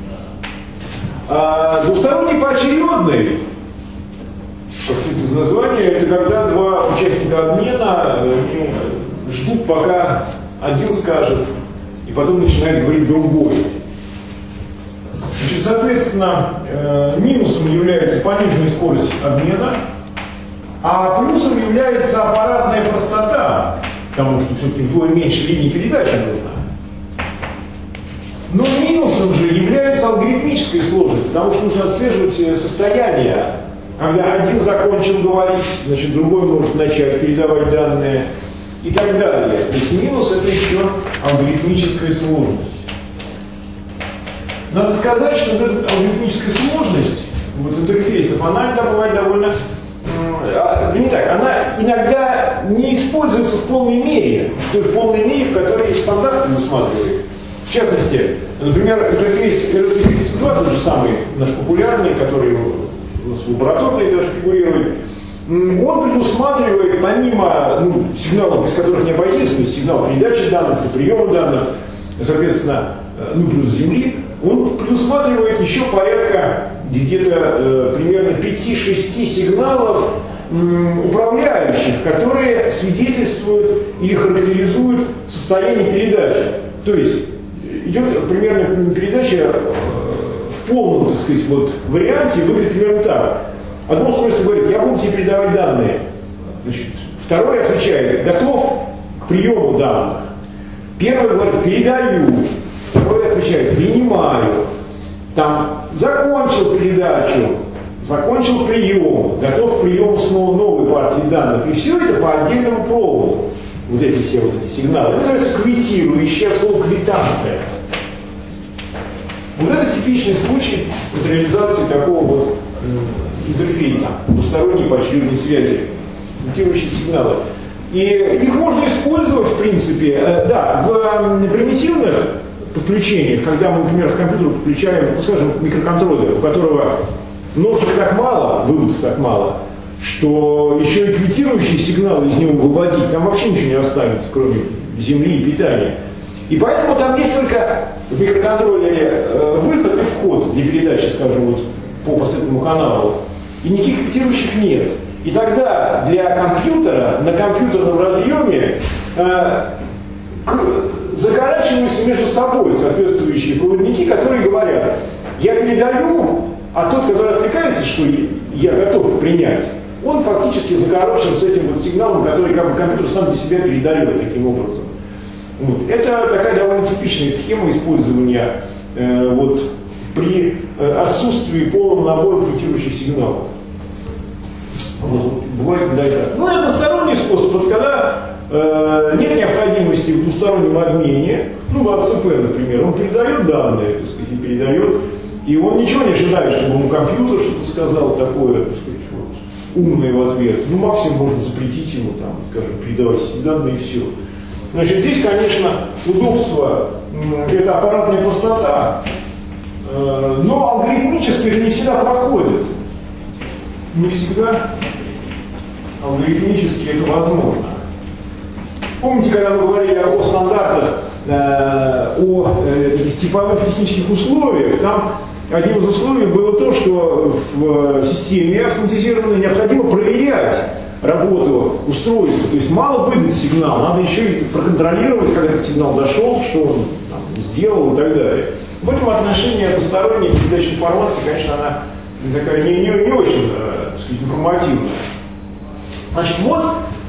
А двусторонний поочередный, как из названия, это когда два участника обмена ждут, пока один скажет, и потом начинает говорить другой. Значит, соответственно, минусом является пониженная скорость обмена, а плюсом является аппаратная простота, потому что все-таки вдвое меньше линий передачи нужно. Но минусом же является алгоритмическая сложность, потому что нужно отслеживать состояние. Когда один закончил говорить, значит, другой может начать передавать данные и так далее. То есть минус это еще алгоритмическая сложность. Надо сказать, что вот эта алгоритмическая сложность вот, интерфейсов, она иногда бывает довольно... Э, не так, она иногда не используется в полной мере, то есть в полной мере, в которой стандарт предусматривает. В частности, например, интерфейс эр пи тридцать два, тот же самый наш популярный, который у нас в лаборатории даже фигурирует, он предусматривает, помимо ну, сигналов, без которых не обойтись, то есть сигнал передачи данных и приема данных, соответственно, ну плюс Земли, он предусматривает еще порядка где-то э, примерно пяти-шести сигналов м, управляющих, которые свидетельствуют или характеризуют состояние передачи. То есть идет примерно передача э, в полном, так сказать, вот, варианте, выглядит примерно так. Одно устройство говорит, я буду тебе передавать данные. Значит, второе отвечает, готов к приему данных. Первое говорит, передаю. Второй отвечает, принимаю. Там, закончил передачу, закончил прием, готов к приему снова новой партии данных. И все это по отдельному проводу. Вот эти все вот эти сигналы. Это называется квитирующая, слово квитанция. Вот это типичный случай вот реализации такого вот э, интерфейса, двусторонней поочередной связи, квитирующие сигналы. И их можно использовать, в принципе, э, да, в э, примитивных подключениях, когда мы, например, к компьютеру подключаем, ну, скажем, микроконтроллер, у которого ножек так мало, выводов так мало, что еще и квитирующие сигналы из него выводить, там вообще ничего не останется, кроме земли и питания. И поэтому там есть только в микроконтроллере э, выход и вход для передачи, скажем, вот, по последнему каналу, и никаких квитирующих нет. И тогда для компьютера на компьютерном разъеме э, к, закорачиваются между собой соответствующие проводники, которые говорят, я передаю, а тот, который отвлекается, что я готов принять, он фактически загорошен с этим вот сигналом, который как бы компьютер сам для себя передает таким образом. Вот. Это такая довольно типичная схема использования э, вот, при э, отсутствии полного набора блокирующих сигналов. Вот. Бывает, да, и так. Ну, это односторонний способ, вот когда э, нет необходимости в двустороннем обмене, ну, АЦП, например, он передает данные, так сказать, и передает, и он ничего не ожидает, чтобы ему компьютер что-то сказал такое, так сказать, вот, умное в ответ. Ну, максимум можно запретить ему, там, скажем, передавать эти данные и все. Значит, здесь, конечно, удобство – это аппаратная простота, э, но алгоритмически это не всегда проходит. Не всегда алгоритмически это возможно. Помните, когда мы говорили о стандартах, э, о э, типовых технических условиях, там одним из условий было то, что в системе автоматизированной необходимо проверять работу устройства. То есть мало выдать сигнал, надо еще и проконтролировать, как этот сигнал дошел, что он там сделал и так далее. В этом отношении посторонняя передача информации, конечно, она такая не, не, не очень, так сказать, информативная. Значит, вот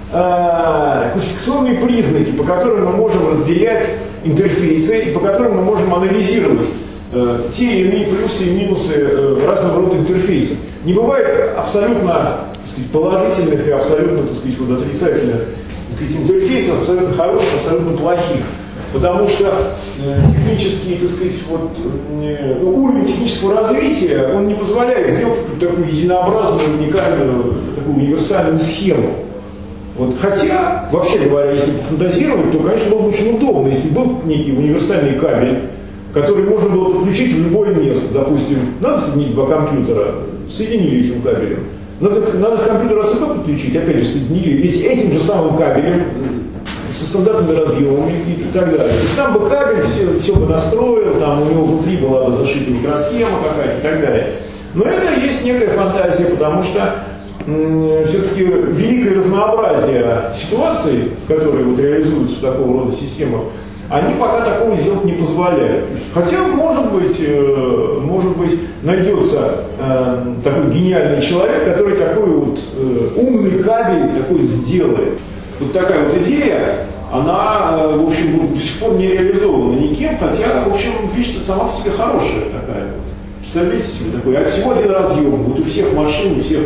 э, классификационные признаки, по которым мы можем разделять интерфейсы и по которым мы можем анализировать э, те или иные плюсы и минусы э, разного рода интерфейсов. Не бывает абсолютно положительных и абсолютно, так сказать, вот отрицательных, так сказать, интерфейсов, абсолютно хороших, абсолютно плохих. Потому что э, технический, так сказать, вот, э, уровень технического развития, он не позволяет сделать такую единообразную, уникальную, такую универсальную схему. Вот. Хотя, вообще говоря, если пофантазировать, то, конечно, было бы очень удобно, если был некий универсальный кабель, который можно было подключить в любое место. Допустим, надо соединить два компьютера, соединили этим кабелем. Надо, надо компьютер АЦП подключить, опять же, соединили этим же самым кабелем, со стандартными разъемами и, и так далее. И сам бы кабель все, все бы настроил, там у него внутри была бы зашита микросхема какая-то и так далее. Но это есть некая фантазия, потому что м- все-таки великое разнообразие ситуаций, которые вот реализуются в такого рода системах, они пока такого сделать не позволяют. Хотя, может быть, э, может быть, найдется э, такой гениальный человек, который такой вот э, умный кабель такой сделает. Вот такая вот идея, она, э, в общем, до сих пор не реализована никем, хотя, в общем, вещь сама по себе хорошая такая вот. Представляете себе такой, а всего один разъем, вот у всех машин, у всех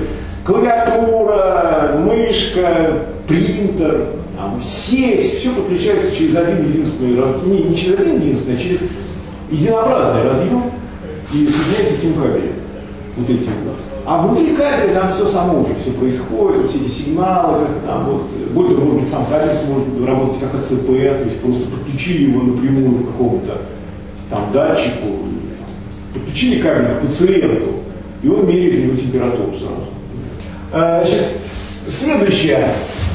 клавиатура, мышка, принтер, там, сеть, все подключается через один единственный разъем, не, не через один единственный, а через единообразный разъем и соединяется этим кабелем. Вот этим вот. А внутри кабеля там все само уже, все происходит, все эти сигналы, как там, вот, более того, может быть, сам кабель сможет работать как АЦП, то есть просто подключили его напрямую к какому-то там датчику, подключили кабель к пациенту, и он меряет его температуру сразу. А, значит, следующая,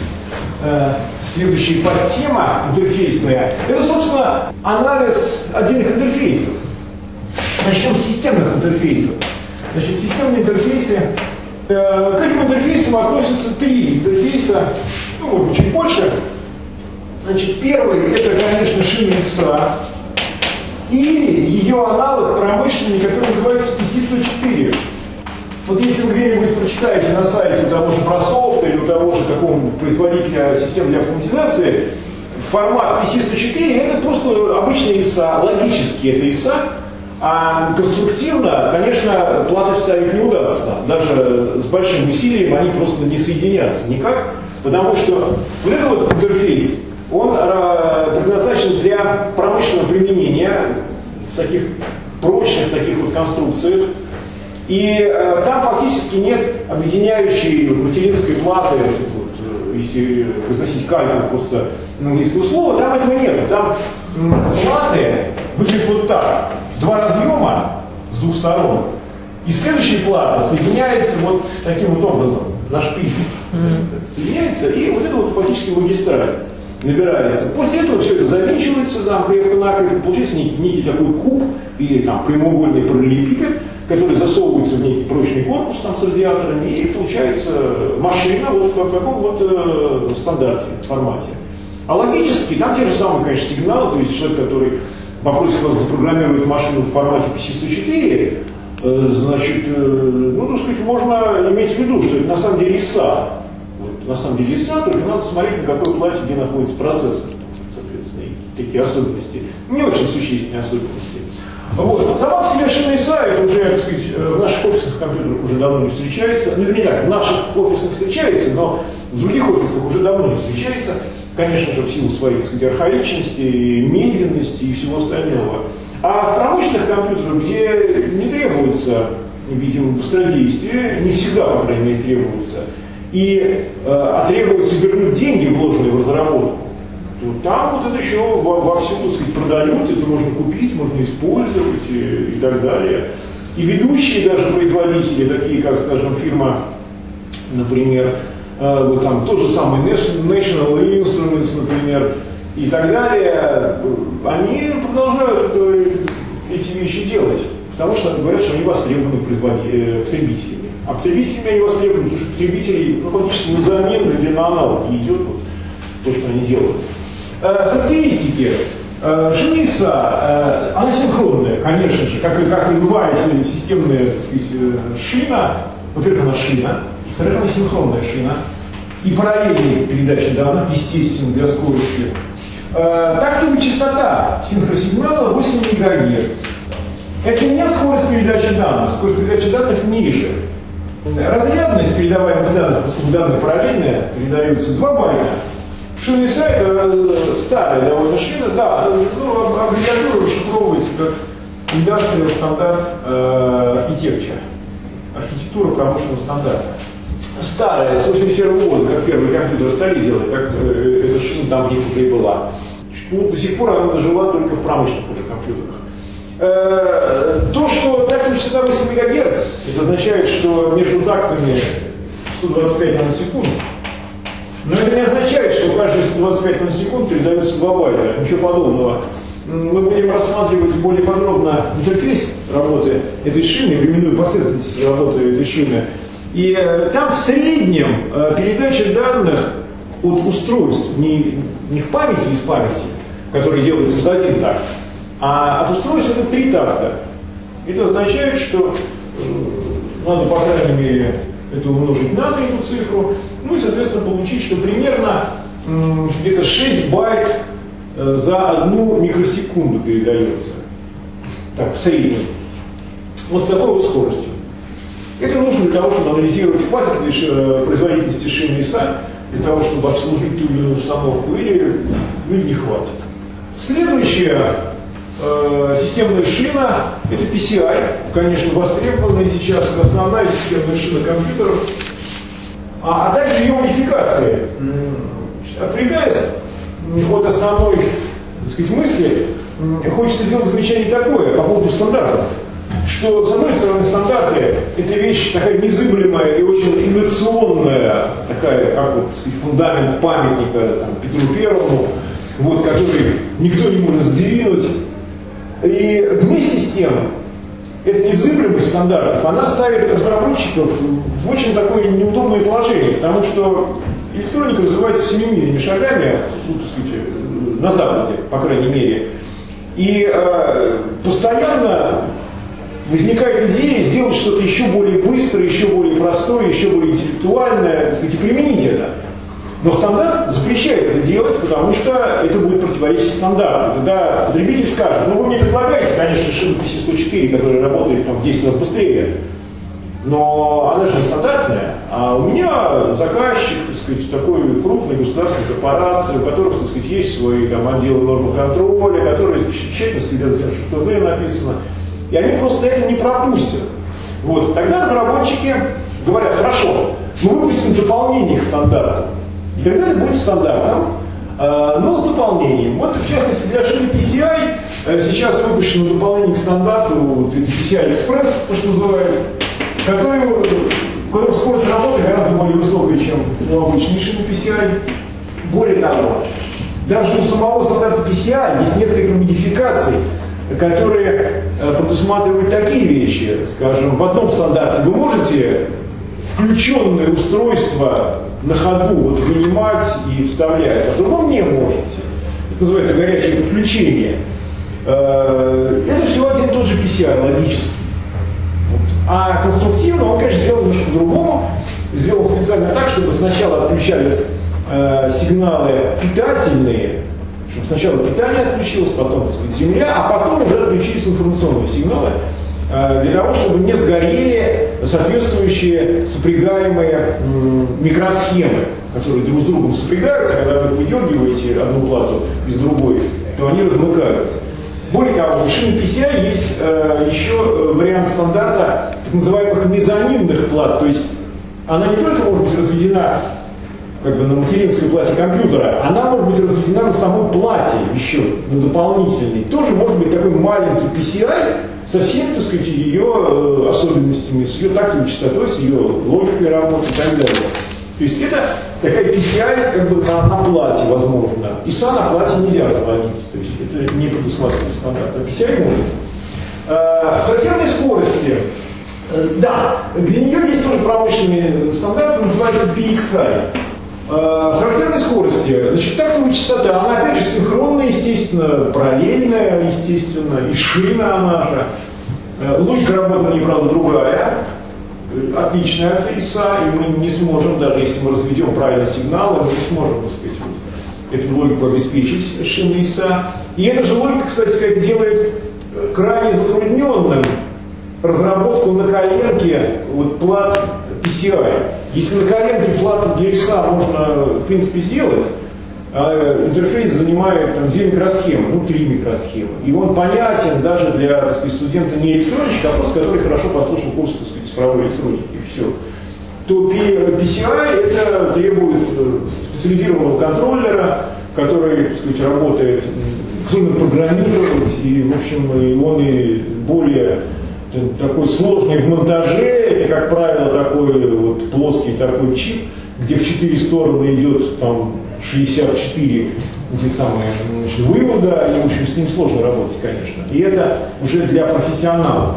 а, следующая подтема интерфейсная, это, собственно, анализ отдельных интерфейсов. Начнем с системных интерфейсов. Значит, системные интерфейсы, э, к этим интерфейсам относятся три интерфейса, ну, может быть, чуть больше. Значит, первый, это, конечно, шина эс а, или ее аналог промышленный, который называется пи си сто четыре. Вот если вы где-нибудь прочитаете на сайте у того же Прософта или у того же какого-нибудь производителя систем для автоматизации, формат пи си сто четыре это просто обычный эс а, логически это эс а, а конструктивно, конечно, платы вставить не удастся. Даже с большим усилием они просто не соединятся никак, потому что вот этот вот интерфейс, он предназначен для промышленного применения в таких прочных таких вот конструкциях. И э, там фактически нет объединяющей материнской платы, вот, если произносить кальку просто на английское слово, там этого нет. Там м, платы выглядят вот так. Два разъема с двух сторон. И следующая плата соединяется вот таким вот образом. На шпиль mm-hmm. соединяется, и вот это вот фактически магистраль набирается. После этого все это завинчивается там крепко-накрепко, получается некий, некий такой куб или там прямоугольный параллелепипед, который засовывается в некий прочный корпус там с радиаторами, и получается машина вот в таком вот э, стандарте, формате. А логически, там те же самые, конечно, сигналы, то есть человек, который попросит вас запрограммировать машину в формате пи си сто четыре, значит, ну, так сказать, можно иметь в виду, что это на самом деле ай эс эй. Вот, на самом деле ай эс эй, только надо смотреть, на какой плате, где находится процессор. Соответственно, и такие особенности. Не очень существенные особенности. Вот. Сама по себе шина ай эс эй, это уже, так сказать, в наших офисных компьютерах уже давно не встречается. Ну, не так, в наших офисных встречается, но в других офисах уже давно не встречается. Конечно же, в силу своей, так сказать, архаичности, медленности и всего остального. А в промышленных компьютерах, где не требуется, видимо, быстродействие, не всегда, по крайней мере, требуется, и, э, а требуется вернуть деньги, вложенные в разработку, то там вот это еще во, во всем, так сказать, продают, это можно купить, можно использовать и, и так далее. И ведущие даже производители, такие как, скажем, фирма, например, э, вот там тот же самый National Instruments, например, и так далее, они продолжают эти вещи делать, потому что говорят, что они востребованы потребителями. А потребителями они востребованы, потому что потребители ну, фактически на замену или на аналоги идет вот, то, что они делают. Характеристики. шина ай эс эй, она синхронная, конечно же, как, как и любая системная, так сказать, шина. Во-первых, она шина, во-вторых, она синхронная шина. И параллельная передача данных, естественно, для скорости. Тактовая частота синхросигнала восемь мегагерц. Это не скорость передачи данных, скорость передачи данных ниже. Разрядность передаваемых данных, поскольку данные параллельные, передаются два байта. Шина ай эс эй это старая довольно шина, да, ну, аббревиатура расшифровывается как Industrial Standard Architecture, архитектура промышленного стандарта. Старая, с восемьдесят первого года, как первый компьютер стали делать, так э, эта шина там в них уже и была. Ну, до сих пор она дожила только в промышленных уже компьютерах. Э, то, что тактовая частота восемь мегагерц, это означает, что между тактами сто двадцать пять наносекунд. Но это не означает, что каждые сто двадцать пять наносекунд передается два байта. Ничего подобного. Мы будем рассматривать более подробно интерфейс работы этой шины, временную последовательность работы этой шины. И э, там в среднем э, передача данных от устройств, не, не в памяти из памяти, которая делается за один такт, а от устройств это три такта. Это означает, что э, надо, по крайней мере, это умножить на три эту цифру, ну и, соответственно, получить, что примерно э, где-то шесть байт э, за одну микросекунду передается. Так, в среднем. Вот с такой вот скоростью. Это нужно для того, чтобы анализировать, хватит ли э, производительности шины ай эс эй, для того, чтобы обслужить ту или иную установку, или, или не хватит. Следующая э, системная шина – это пи си ай, конечно, востребованная сейчас, это основная системная шина компьютеров, а, а также ее модификации. Отвлекаясь от основной, так сказать, мысли, хочется сделать замечание такое по поводу стандартов. Что, с одной стороны, стандарты – это вещь такая незыблемая и очень инновационная, такая, как вот, так сказать, фундамент памятника там, Петру Первому, вот, который никто не может сдвинуть. И вместе с тем, эта незыблемость стандартов, она ставит разработчиков в очень такое неудобное положение, потому что электроника развивается семимильными шагами, ну, так сказать, на Западе, по крайней мере, и э, постоянно возникает идея сделать что-то еще более быстрое, еще более простое, еще более интеллектуальное, так сказать, и применить это. Но стандарт запрещает это делать, потому что это будет противоречить стандарту. Тогда потребитель скажет, ну вы мне предлагаете, конечно, шину пи си сто четыре, которая работает там, в десять раз быстрее, но она же не стандартная, а у меня заказчик, так сказать, такой крупной государственной корпорации, у которых, так сказать, есть свои там, отделы нормы контроля, которые тщательно следят за тем, что в ТЗ написано. И они просто это не пропустят. Вот. Тогда разработчики говорят, хорошо, мы выпустим дополнение к стандарту. И тогда это будет стандартом, но с дополнением. Вот, в частности, для шины пи си ай сейчас выпущено дополнение к стандарту, вот, пи си ай Express, то, что называют, который, у которого скорость работы гораздо более высокая, чем у обычной шины пи си ай. Более того, даже у самого стандарта пи си ай есть несколько модификаций, которые предусматривают такие вещи. Скажем, в одном стандарте вы можете включенное устройство на ходу вот, вынимать и вставлять, а в другом не можете. Это называется горячее подключение. э, это все один и тот же пи си ай логически. Вот. А конструктивно он, конечно, сделал немножко по-другому. Сделал специально так, чтобы сначала отключались э, сигналы питательные, чтобы сначала питание отключилось, потом, так сказать, земля, а потом уже отключились информационные сигналы, э, для того, чтобы не сгорели соответствующие сопрягаемые э, микросхемы, которые друг с другом сопрягаются, когда вы выдергиваете одну плату из другой, то они размыкаются. Более того, в шине пи си ай есть э, еще вариант стандарта так называемых мезонимных плат, то есть она не только может быть разведена как бы на материнской плате компьютера, она может быть разведена на самой плате еще, на дополнительной. Тоже может быть такой маленький пи си ай со всеми, так сказать, ее э, особенностями, с ее тактовой частотой, с ее логикой работы и так далее. То есть это такая пи си ай как бы на, на плате возможно. И ИСА на плате нельзя разводить, то есть это не предусматривается стандарт, а пи си ай может. Э, характерные скорости. Да, для нее есть тоже промышленный стандарт, называется пи икс ай. Характерные скорости. Значит, тактовая частота, она опять же синхронная, естественно, параллельная, естественно, и шина она же. Логика работы, правда, другая, отличная от ИСА, и мы не сможем, даже если мы разведем правильно сигналы, мы не сможем, так сказать, вот, эту логику обеспечить шины ИСА. И эта же логика, кстати сказать, делает крайне затрудненным разработку на коленке вот, плат пи си ай. Если на коленке плату для ИСА можно, в принципе, сделать, а интерфейс занимает там, две микросхемы, ну, три микросхемы. И он понятен даже для, так сказать, студента не электронщика, а просто который хорошо послушал курс, так сказать, цифровой электроники, и все. То пи си ай это требует специализированного контроллера, который, так сказать, работает, трудно программировать, и, в общем, и он и более такой сложный в монтаже, это, как правило, такой вот плоский такой чип, где в четыре стороны идет там шестьдесят четыре те самые значит, вывода, и, в общем, с ним сложно работать, конечно. И это уже для профессионалов.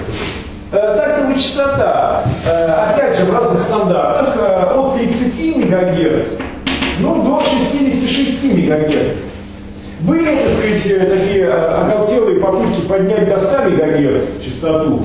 Тактовая частота, опять же, в разных стандартах, от тридцати мегагерц ну, до шестидесяти шести мегагерц. Были, так сказать, такие оголтелые попытки поднять до ста мегагерц частоту,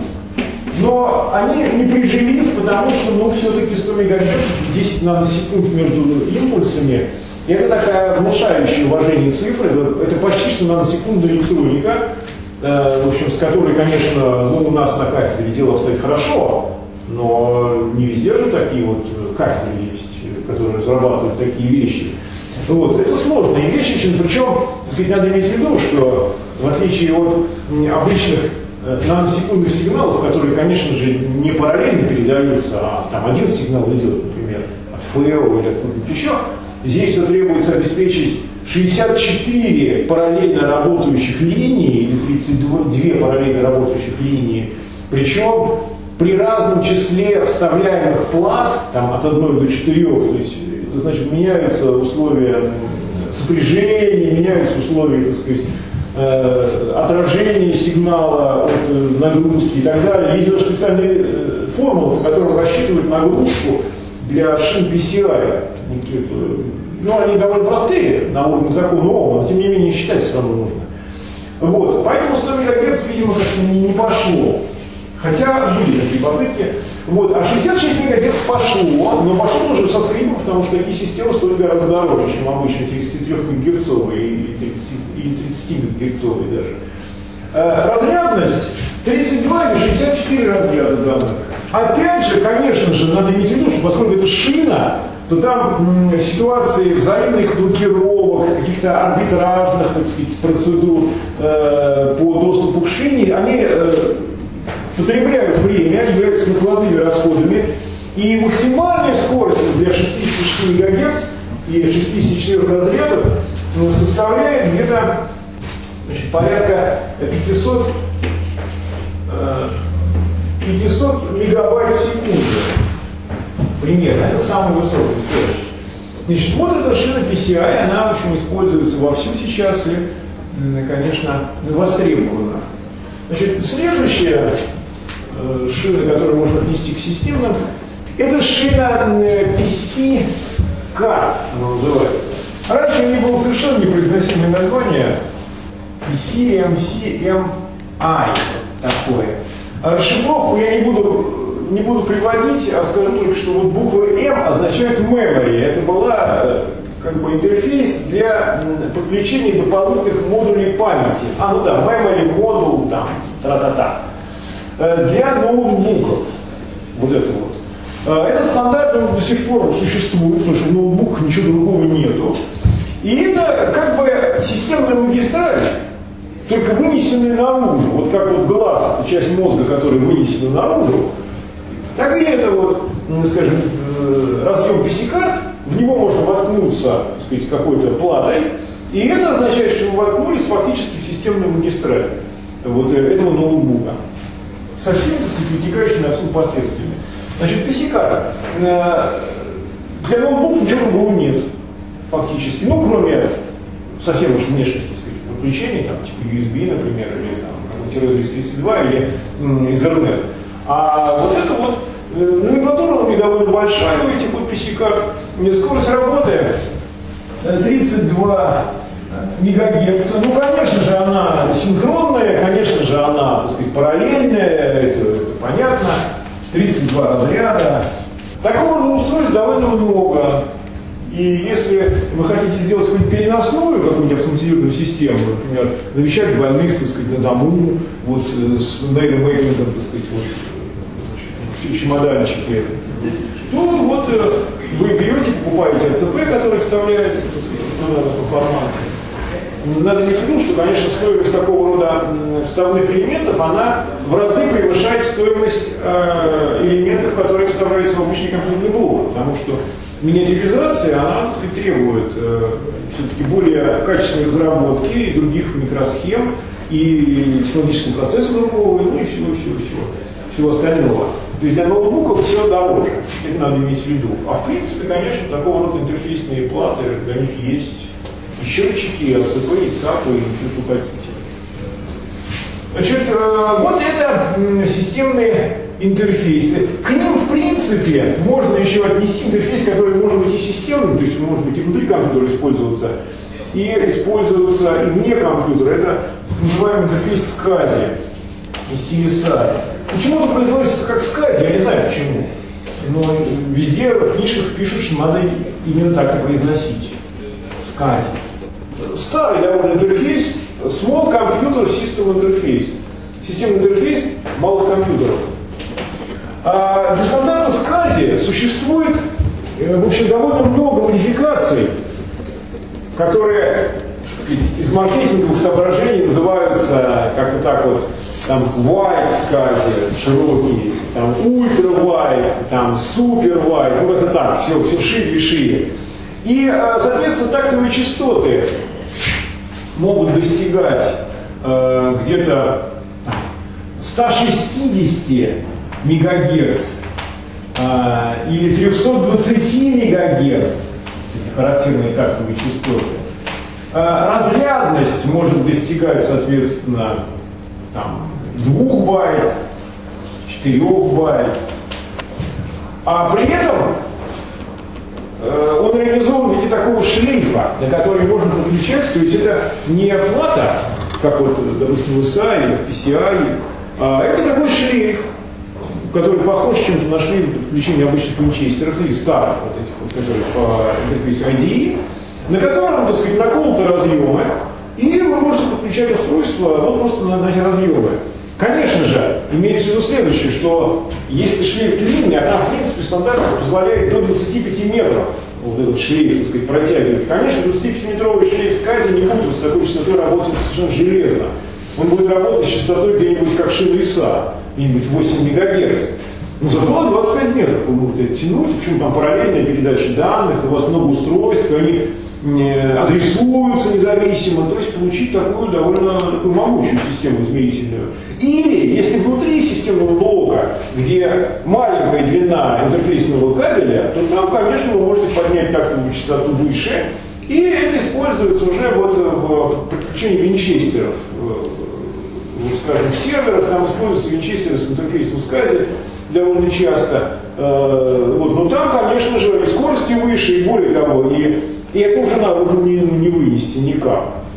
но они не прижились, потому что, ну, все-таки сто мегагерц, десять наносекунд между импульсами, это такая внушающая уважение цифры, это, это почти что наносекундная электроника, э, в общем, с которой, конечно, ну, у нас на кафедре дело обстоит хорошо, но не везде же такие вот кафедры есть, которые разрабатывают такие вещи. Вот. Это сложные вещи, причем, так сказать, надо иметь в виду, что в отличие от обычных э, наносекундных сигналов, которые, конечно же, не параллельно передаются, а там один сигнал идет, например, от ФЭО или откуда-нибудь еще, здесь требуется обеспечить шестьдесят четыре параллельно работающих линии или тридцать две параллельно работающих линии, причем при разном числе вставляемых плат, там от одной до четырех, то есть это значит, меняются условия сопряжения, меняются условия, так сказать, э, отражения сигнала от нагрузки и так далее. Есть даже специальные э, формулы, по которым рассчитывают нагрузку для шин пи си ай. Ну, они довольно простые на уровне закона Ома, но тем не менее считать все равно нужно. Вот. Поэтому сто мегагерц, видимо, как-то не, не пошло. Хотя были такие попытки. Вот. А шестьдесят шесть мегагерц пошло, но пошло уже со скрипом, потому что такие системы стоят гораздо дороже, чем обычные тридцатитрёхмегагерцовые и тридцатимегагерцовые даже. Э, разрядность тридцать два или шестьдесят четыре разряда данных. Опять же, конечно же, надо иметь в виду, что поскольку это шина, то там м, ситуации взаимных блокировок, каких-то арбитражных, так сказать, процедур э, по доступу к шине, они э, потребляют время, являются накладными расходами, и максимальная скорость для шестидесяти шести мегагерц и шестидесяти четырёх разрядов составляет где-то значит, порядка пятисот, пятисот мегабайт в секунду. Примерно. Это самая высокая скорость. Значит, вот эта шина пи си ай, она, в общем, используется вовсю сейчас и, конечно, востребована. Значит, следующая э, шина, которую можно отнести к системным, это шина пи си карт, она называется. Раньше у нее было совершенно непроизносимое название пи си эм си эм ай такое. Расшифровку я не буду, не буду приводить, а скажу только, что вот буква M означает memory. Это была как бы интерфейс для подключения дополнительных модулей памяти. А, ну да, memory модул, там, тра-та-та. Для ноутбуков. Вот это вот. Этот стандарт он до сих пор существует, потому что в ноутбуках ничего другого нету. И это как бы системная магистраль, только вынесенная наружу. Вот как вот глаз, это часть мозга, которая вынесена наружу, так и это вот, скажем, разъем пи си-карт, в него можно воткнуться, так сказать, какой-то платой, и это означает, что вы воткнулись фактически в системную магистраль вот этого ноутбука. Со всеми, так сказать, вытекающими отсюда последствиями. Значит, пи си-карта. Для ноутбуков ничего другого нет, фактически. Ну, кроме совсем уж внешних, так сказать, подключений, там, типа ю эс би, например, или там какой-то эр тридцать два, или Ethernet. А вот это вот, номенклатура у них довольно большая у этих вот пи си-карт. Скорость работы тридцать два мегагерца. Ну, конечно же, она синхронная, конечно же, она, так сказать, параллельная, это, это понятно. тридцать два разряда. Такого устройств довольно много. И если вы хотите сделать какую-нибудь переносную, какую-нибудь автоматизированную систему, например, навещать больных, так сказать, на дому, вот с нейромейкингом, так сказать, вот, в чемоданчике, то вот вы берете, покупаете эй си пи, который вставляется, так сказать, в формат. Надо иметь в виду, что, конечно, стоимость такого рода вставных элементов, она в разы превышает стоимость э, элементов, которые вставляются в обычный компьютерный блок, потому что миниатюризация, она, так сказать, требует э, все-таки более качественной разработки и других микросхем, и технологического процесса другого, ну и всего-всего-всего всего остального. То есть для ноутбуков все дороже, это надо иметь в виду. А в принципе, конечно, такого рода интерфейсные платы для них есть. И счетчики, эл си пи, ЦАПы и все, что хотите. Значит, вот это системные интерфейсы. К ним, в принципе, можно еще отнести интерфейс, который может быть и системным, то есть может быть и внутри компьютера использоваться, и использоваться и вне компьютера. Это называемый интерфейс скази, си эс ай. Почему это произносится как скази, я не знаю почему. Но везде в книжках пишут, что надо именно так и произносить. Скази. Старый довольно интерфейс, Small Computer System Interface. Системный интерфейс малых компьютеров. А для стандарта скази существует, в общем, довольно много модификаций, которые, так сказать, из маркетинговых соображений называются как-то так вот, там, wide скази, широкий, там, ultra wide, там, super wide, ну, это так, все, все шире и шире. И, соответственно, тактовые частоты могут достигать э, где-то сто шестьдесят мегагерц э, или триста двадцать мегагерц, эти характерные тактовые частоты. Э, разрядность может достигать, соответственно, там, двух байт, четырех байт. А при этом он реализован в виде такого шлейфа, на который можно подключать, то есть это не плата, как вот, допустим, эй эс ай или пи си ай, а это такой шлейф, который похож чем-то на шлейф подключения обычных винчестеров или старых, вот этих вот, которые по интерфейсу ай ди и, на котором, так сказать, наколоты разъемы, и вы можете подключать устройство вот просто на, на эти разъемы. Конечно же, имеется в виду следующее, что если шлейф длинный, а там, в принципе, стандарт позволяет до двадцати пяти метров вот этот шлейф, так сказать, протягивать. Конечно, двадцатипятиметровый шлейф скази не будет с такой частотой работать совершенно железно. Он будет работать с частотой где-нибудь как шина ИСа, где-нибудь восемь мегагерц. Но зато двадцать пять метров вы будете тянуть, причем там параллельная передача данных, у вас много устройств, они адресуются независимо, то есть получить такую довольно такую могучую систему измерительную. Или, если внутри системного блока, где маленькая длина интерфейсного кабеля, то там, конечно, вы можете поднять такую частоту выше, и это используется уже вот в подключении винчестеров. Скажем, в серверах там используются винчестеры с интерфейсом скази довольно часто. Вот, но там, конечно же, и скорости выше, и более того, и И это уже наружу не, не вынести никак.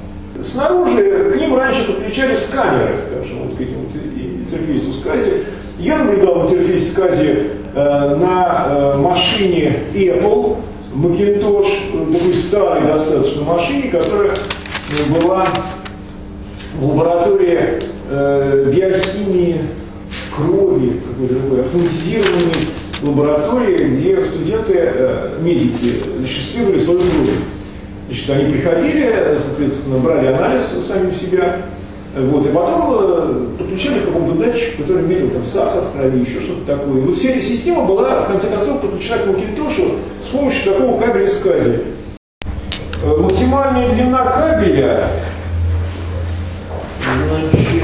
снаружи к ним раньше подключались камеры, скажем, вот к этим вот интерфейсу скази. Я наблюдал интерфейс скази э, на э, машине Apple, Macintosh, такой старой достаточно машине, которая была в лаборатории э, биохимии крови, такой автоматизированной лаборатории, где студенты, э, медики, исследовали свою кровь. Значит, они приходили, соответственно, брали анализ сами у себя, вот, и потом подключали к какому-то датчику, который мерил там сахар в крови, еще что-то такое. И вот вся эта система была, в конце концов, подключена к Макинтошу с помощью такого кабеля скази. Максимальная длина кабеля, значит,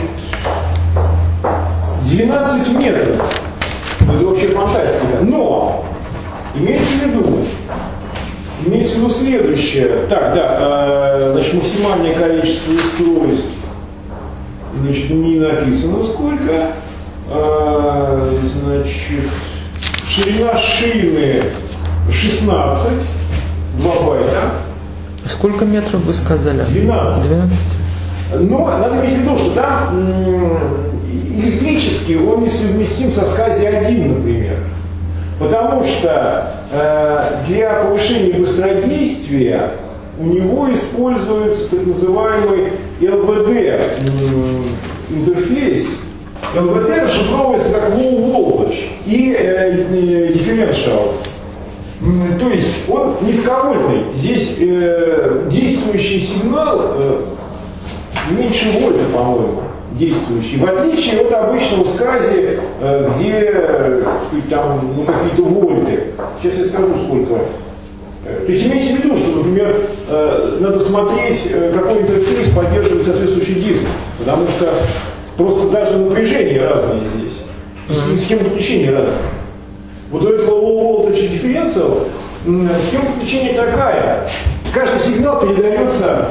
двенадцать метров. Это вообще фантастика. Но, имейте в виду, имеется в виду следующее. Так, да, э, значит, максимальное количество устройств, значит, не написано сколько. Э, значит, ширина шины шестнадцать, два байта. Сколько метров вы сказали? двенадцать. двенадцать. Но надо иметь в виду, что там электрически он несовместим со скази один, например. Потому что э, для повышения быстродействия у него используется так называемый эл ви ди э, интерфейс. эл ви ди расшифровывается как low voltage и э, differential. То есть он низковольтный. Здесь э, действующий сигнал э, меньше вольта, по-моему, действующий. В отличие от обычного скази, э, где э, там ну, какие-то вольты. Сейчас я скажу сколько. То есть имейте в виду, что, например, э, надо смотреть, э, какой интерфейс поддерживает соответствующий диск. Потому что просто даже напряжение разное здесь. И схема подключения разная. Вот у этого low voltage differential схема подключения такая. Каждый сигнал передается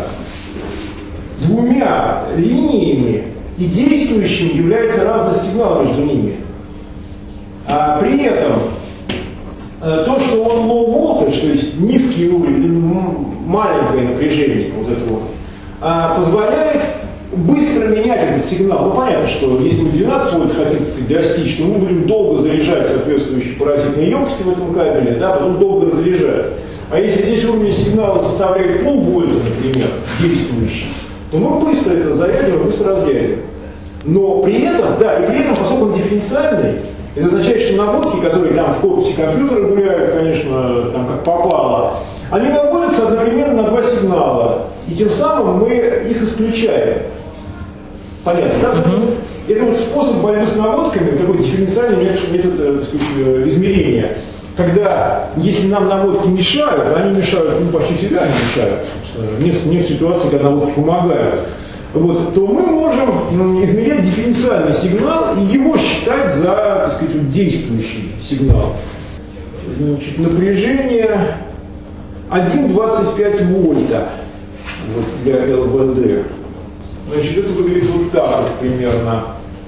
двумя линиями, и действующим является разность сигнала между ними. А при этом то, что он low voltage, то есть низкий уровень, маленькое напряжение, вот это вот, позволяет быстро менять этот сигнал. Ну понятно, что если мы двенадцать вольт хотим, так сказать, достичь, то мы будем долго заряжать соответствующие паразитные емкости в этом кабеле, да, потом долго разряжать. А если здесь уровень сигнала составляет полвольта, например, действующий, то мы быстро это зарядим, быстро разрядим. Но при этом, да, и при этом, поскольку он дифференциальный, это означает, что наводки, которые там в корпусе компьютера гуляют, конечно, там как попало, они наводятся одновременно на два сигнала, и тем самым мы их исключаем. Понятно, да? Uh-huh. Это вот способ борьбы с наводками, такой дифференциальный метод, метод так сказать, измерения. Когда, если нам наводки мешают, они мешают, ну, почти всегда они мешают, нет, нет ситуации, когда наводки помогают, вот, то мы можем измерять дифференциальный сигнал и его считать за, так сказать, действующий сигнал. Значит, напряжение один целых двадцать пять сотых вольта вот, для эл ви ди. Значит, это выглядит вот так вот примерно.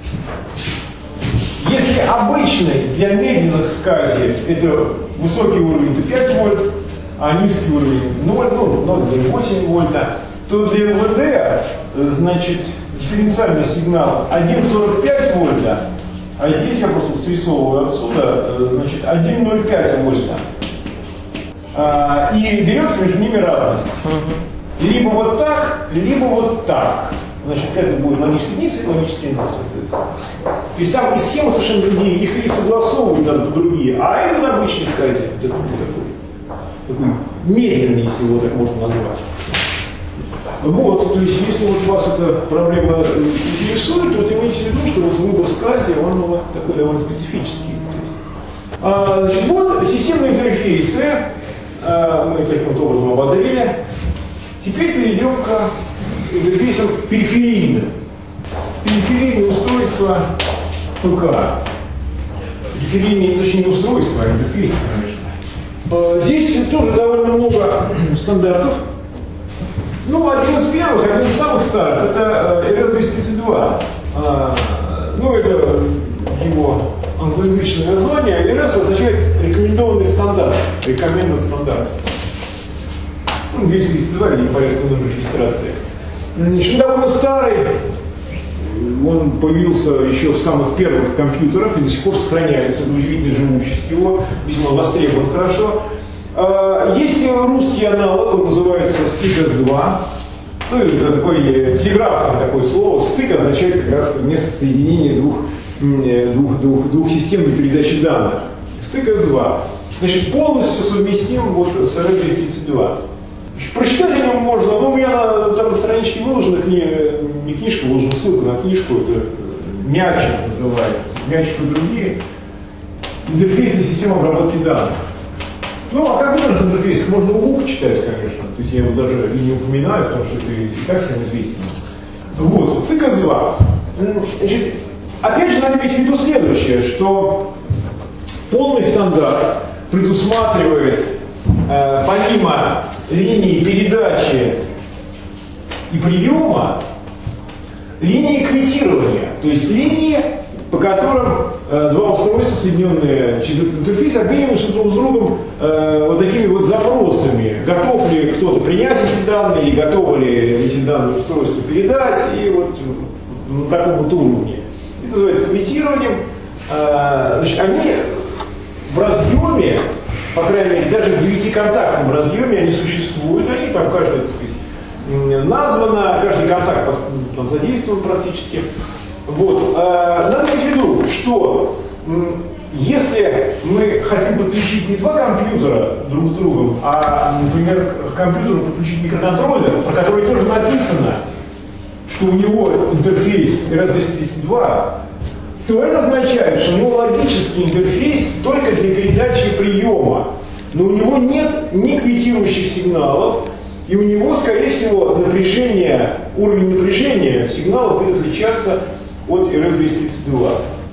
Если обычный для медленных скази это высокий уровень это пять вольт, а низкий уровень ноль, ну, ноль целых восемь десятых вольта, то для эл ви ди, значит, дифференциальный сигнал один целых сорок пять сотых вольта, а здесь я просто срисовываю отсюда, значит, один целых ноль пять сотых вольта. А, и берется между ними разность. Либо вот так, либо вот так. Значит, это будет логический вниз и логический вниз, соответственно. То есть там и схемы совершенно другие, их и согласовывать надо другие. А это на обычной сказе, это такой, такой медленный, если его так можно назвать. Вот, то есть, если вот вас эта проблема интересует, то имейте в виду, что вот выбор скази, он вот такой довольно специфический. А, значит, вот системные интерфейсы, а, мы таким вот образом обозрели. Теперь перейдем к интерфейсам периферийным. Периферийные устройства ПК. Периферийные, точнее, не устройства, а интерфейсы, конечно. Здесь тоже довольно много стандартов. Ну, один из первых, один из самых старых, это эр эс двести тридцать два. Ну, это его англоязычное название. эр эс означает рекомендованный стандарт, recommended стандарт. Ну, двести тридцать два или порядка номер регистрации. Значит, довольно старый. Он появился еще в самых первых компьютерах и до сих пор сохраняется. Удивительная живучесть его, видимо, востребован хорошо. Есть русский аналог, он называется стик эс два. Ну, это такое телеграфное такое слово. Стык означает как раз место соединения двух, двух, двух, двух систем для передачи данных. стик эс два. Значит, полностью совместим вот с эр двести тридцать два. Прочитать о нем можно, но у меня на, там на страничке выложена кни, не книжка, выложена ссылка на книжку, это мячик называется, мячик и другие. Интерфейсная система обработки данных. Ну, а как этот интерфейс? Можно угу читать, конечно. То есть я его даже и не упоминаю, потому что это и так всем известно. Вот, стик эс два. Значит, опять же, надо иметь в виду следующее, что полный стандарт предусматривает э, помимо линии передачи и приема, линии квитирования, то есть линии, по которым э, два устройства, соединенные через этот интерфейс, обмениваются друг с другом э, вот такими вот запросами. Готов ли кто-то принять эти данные, или готовы ли эти данные устройства передать, и вот на таком вот уровне. Это называется квитированием. Э, значит, они в разъеме, по крайней мере, даже в девятиконтактном разъеме они существуют, они там каждый, так сказать, названо, каждый контакт там задействован практически. Вот. Надо иметь в виду, что если мы хотим подключить не два компьютера друг с другом, а, например, к компьютеру подключить микроконтроллер, про который тоже написано, что у него интерфейс эр двести тридцать два, то это означает, что у него логический интерфейс только для передачи и приема. Но у него нет ни квитирующих сигналов, и у него, скорее всего, напряжение, уровень напряжения сигналов будет отличаться от эр двести тридцать два.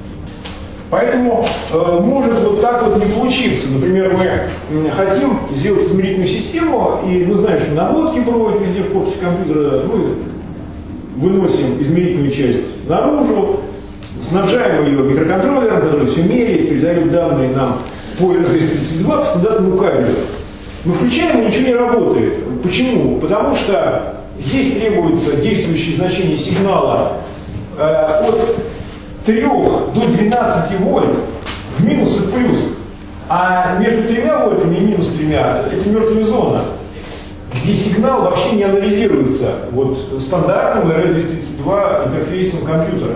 Поэтому э, может вот так вот не получиться. Например, мы хотим сделать измерительную систему, и мы знаем, что наводки проводят везде в корпусе компьютера, мы выносим измерительную часть наружу, снабжаем ее микроконтроллером, который все меряет, передает данные нам по эр двести тридцать два по стандартному кабелю. Мы включаем, и ничего не работает. Почему? Потому что здесь требуется действующее значение сигнала э, от трёх до двенадцати вольт в минус и в плюс. А между тремя вольтами и минус тремя это мертвая зона, где сигнал вообще не анализируется вот стандартным эр двести тридцать два интерфейсом компьютера.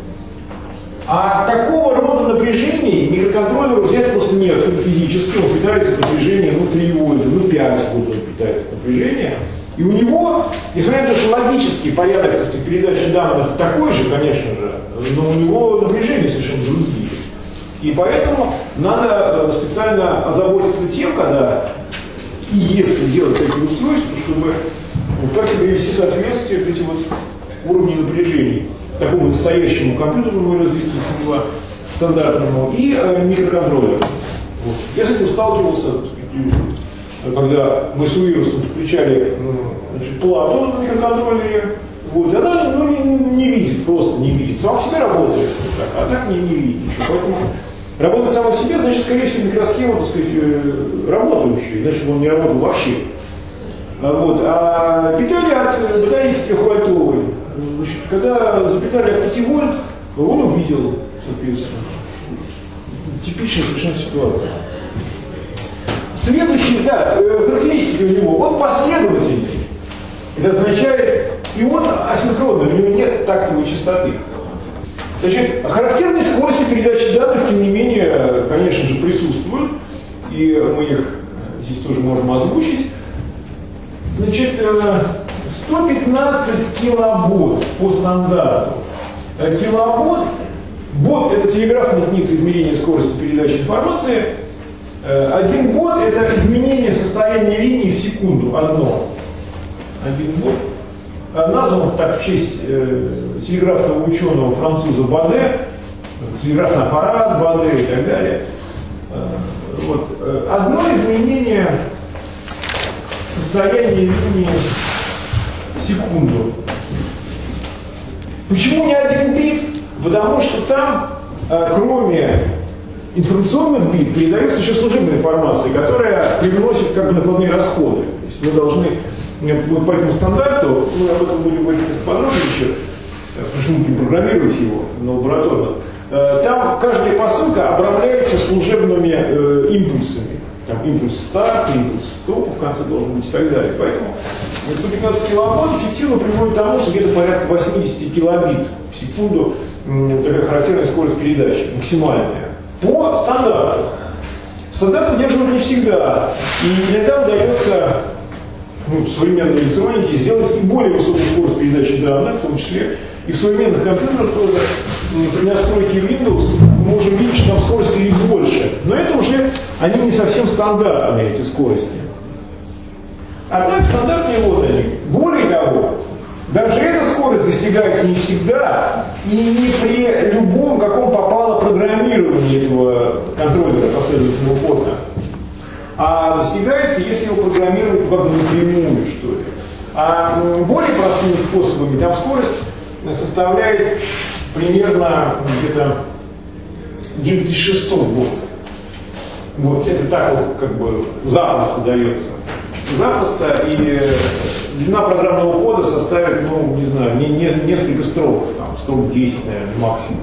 А такого рода напряжений микроконтроллеру взять просто нет физически. Он питается напряжение ну, три вольта, ну пять вольт он питается напряжение. И у него, несмотря на то, что логический порядок, так сказать, передачи данных такой же, конечно же, но у него напряжение совершенно другие. И поэтому надо специально озаботиться тем, когда и если делать такие устройства, чтобы ну, как-то привести соответствие к этим вот уровням напряжений такому настоящему компьютерному эр двести тридцать два стандартному и э, микроконтроллеру. Вот. Я с этим сталкивался, когда мы с вирусом подключали значит, плату на микроконтроллере, вот, и она ну, не, не видит, просто не видит. Сама по себе работает, так, а так не, не видит ничего. Поэтому работать сама по себе, значит, скорее всего, микросхема, так сказать, работающая, иначе бы он не работал вообще. Вот. А питание от батарейки трехвольтовой. Значит, когда запитали от пяти вольт, он увидел, соответственно. Типичная совершенно ситуация. Следующий, да, характеристики у него, он последовательный. Это означает, и он асинхронный, у него нет тактовой частоты. Значит, характерные скорости передачи данных, тем не менее, конечно же, присутствуют, и мы их здесь тоже можем озвучить. Значит, сто пятнадцать килобот по стандарту. Килобот, бот — это телеграфная единица измерения скорости передачи информации. Один бот — это изменение состояния линии в секунду, одно. Один бот. Назван так в честь э, телеграфного ученого француза Баде, телеграфный аппарат Баде и так далее. Э, вот. Одно изменение состояния линии в секунду. Почему не один бит? Потому что там, э, кроме информационных бит, передается еще служебная информация, которая приносит как бы накладные расходы. То есть мы должны вот по этому стандарту, мы об этом будем говорить подробнее еще, потому что мы будем программировать его на лабораторно, там каждая посылка обрамляется служебными э, импульсами. Там импульс старта, импульс стопа в конце должен быть и так далее. Поэтому сто пятнадцать килобит эффективно приводит к тому, что где-то порядка восемьдесят килобит в секунду м, такая характерная скорость передачи, максимальная. По стандарту. Стандарт удерживают не всегда. И иногда удается ну, в современной электронике сделать и более высокую скорость передачи данных, в том числе и в современных компьютерах тоже. При настройке Windows мы можем видеть, что там скорости и больше. Но это уже, они не совсем стандартные, эти скорости. А так, стандартные вот они. Более того, даже эта скорость достигается не всегда и не при любом, каком попало программировании этого контроллера последовательного порта. А достигается, если его программировать как бы напрямую, что ли. А более простыми способами там скорость составляет примерно где-то девять тысяч шестьсот вольт. Вот, это так вот как бы запросто дается. Запросто, и длина программного кода составит, ну, не знаю, не, не, несколько строк, там, строк десять, наверное, максимум.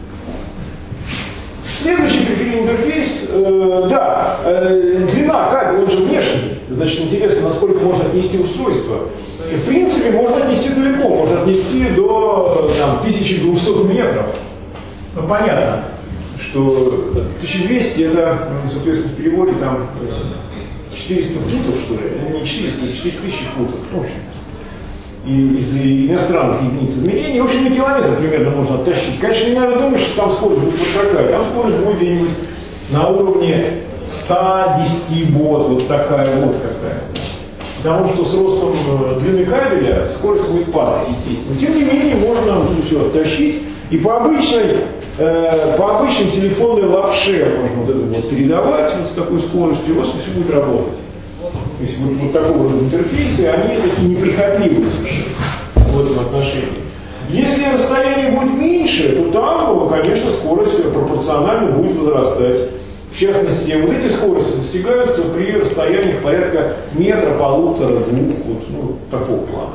Следующий периферийный интерфейс, э, да, э, длина кабеля, он же внешний, значит, интересно, насколько можно отнести устройство. И, в принципе, можно отнести далеко, можно отнести до там, тысячи двухсот метров. Ну, понятно, что тысяча двести это, соответственно, в переводе там четыреста футов, что ли, не четыреста, а четыре тысячи футов, в общем. И из иностранных единиц измерения, в общем, на километр примерно можно оттащить. Конечно, не надо думать, что там скорость будет вот такая, там скорость будет где-нибудь на уровне ста десяти бот, вот такая вот какая. Потому что с ростом длины кабеля скорость будет падать, естественно. Тем не менее, можно все оттащить. И по обычной, э, по обычной телефонной лапше можно вот это вот передавать вот с такой скоростью, и у вас все будет работать. То есть вот, вот такого рода интерфейсы, они такие неприхотливые совершенно в этом отношении. Если расстояние будет меньше, то там, конечно, скорость пропорционально будет возрастать. В частности, вот эти скорости достигаются при расстояниях порядка метра, полутора, двух, вот, ну, такого плана.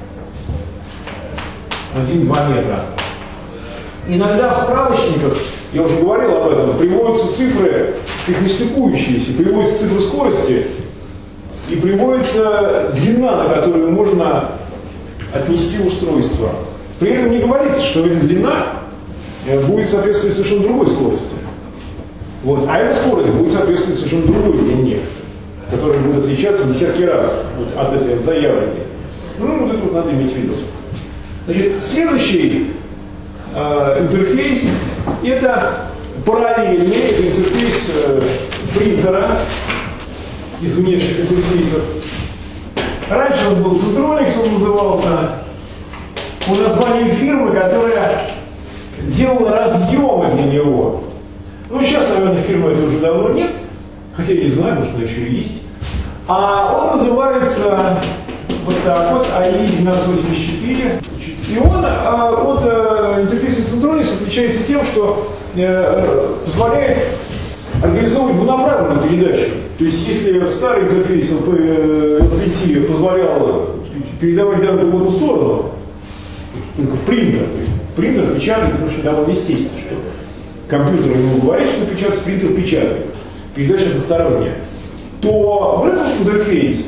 Один-два метра. Иногда в справочниках, я уже говорил об этом, приводятся цифры, их не стыкующиеся, приводятся цифры скорости и приводится длина, на которую можно отнести устройство. При этом не говорится, что эта длина будет соответствовать совершенно другой скорости. Вот. А эта скорость будет соответствовать совершенно другой длине, которая будет отличаться в десятки раз вот, от этой заявленной. Ну, вот это вот надо иметь в виду. Значит, следующий э, интерфейс – это параллельный, это интерфейс э, принтера из внешних интерфейсов. Раньше он был Centronics, он назывался, по названию фирмы, которая делала разъемы для него. Ну, сейчас, наверное, фирмы это уже давно нет, хотя я не знаю, может, она еще и есть. А он называется вот так вот, эй и двенадцать восемьдесят четыре. И он а, от а, интерфейса Centronics отличается тем, что а, позволяет организовывать двунаправленную передачу. То есть, если старый интерфейс эл пи ти позволял передавать данные в одну сторону, только в принтер, то есть принтер печатает, потому что довольно естественно, что компьютер ему говорит, что печатать, принтер печатает, передача односторонняя, то в этом интерфейсе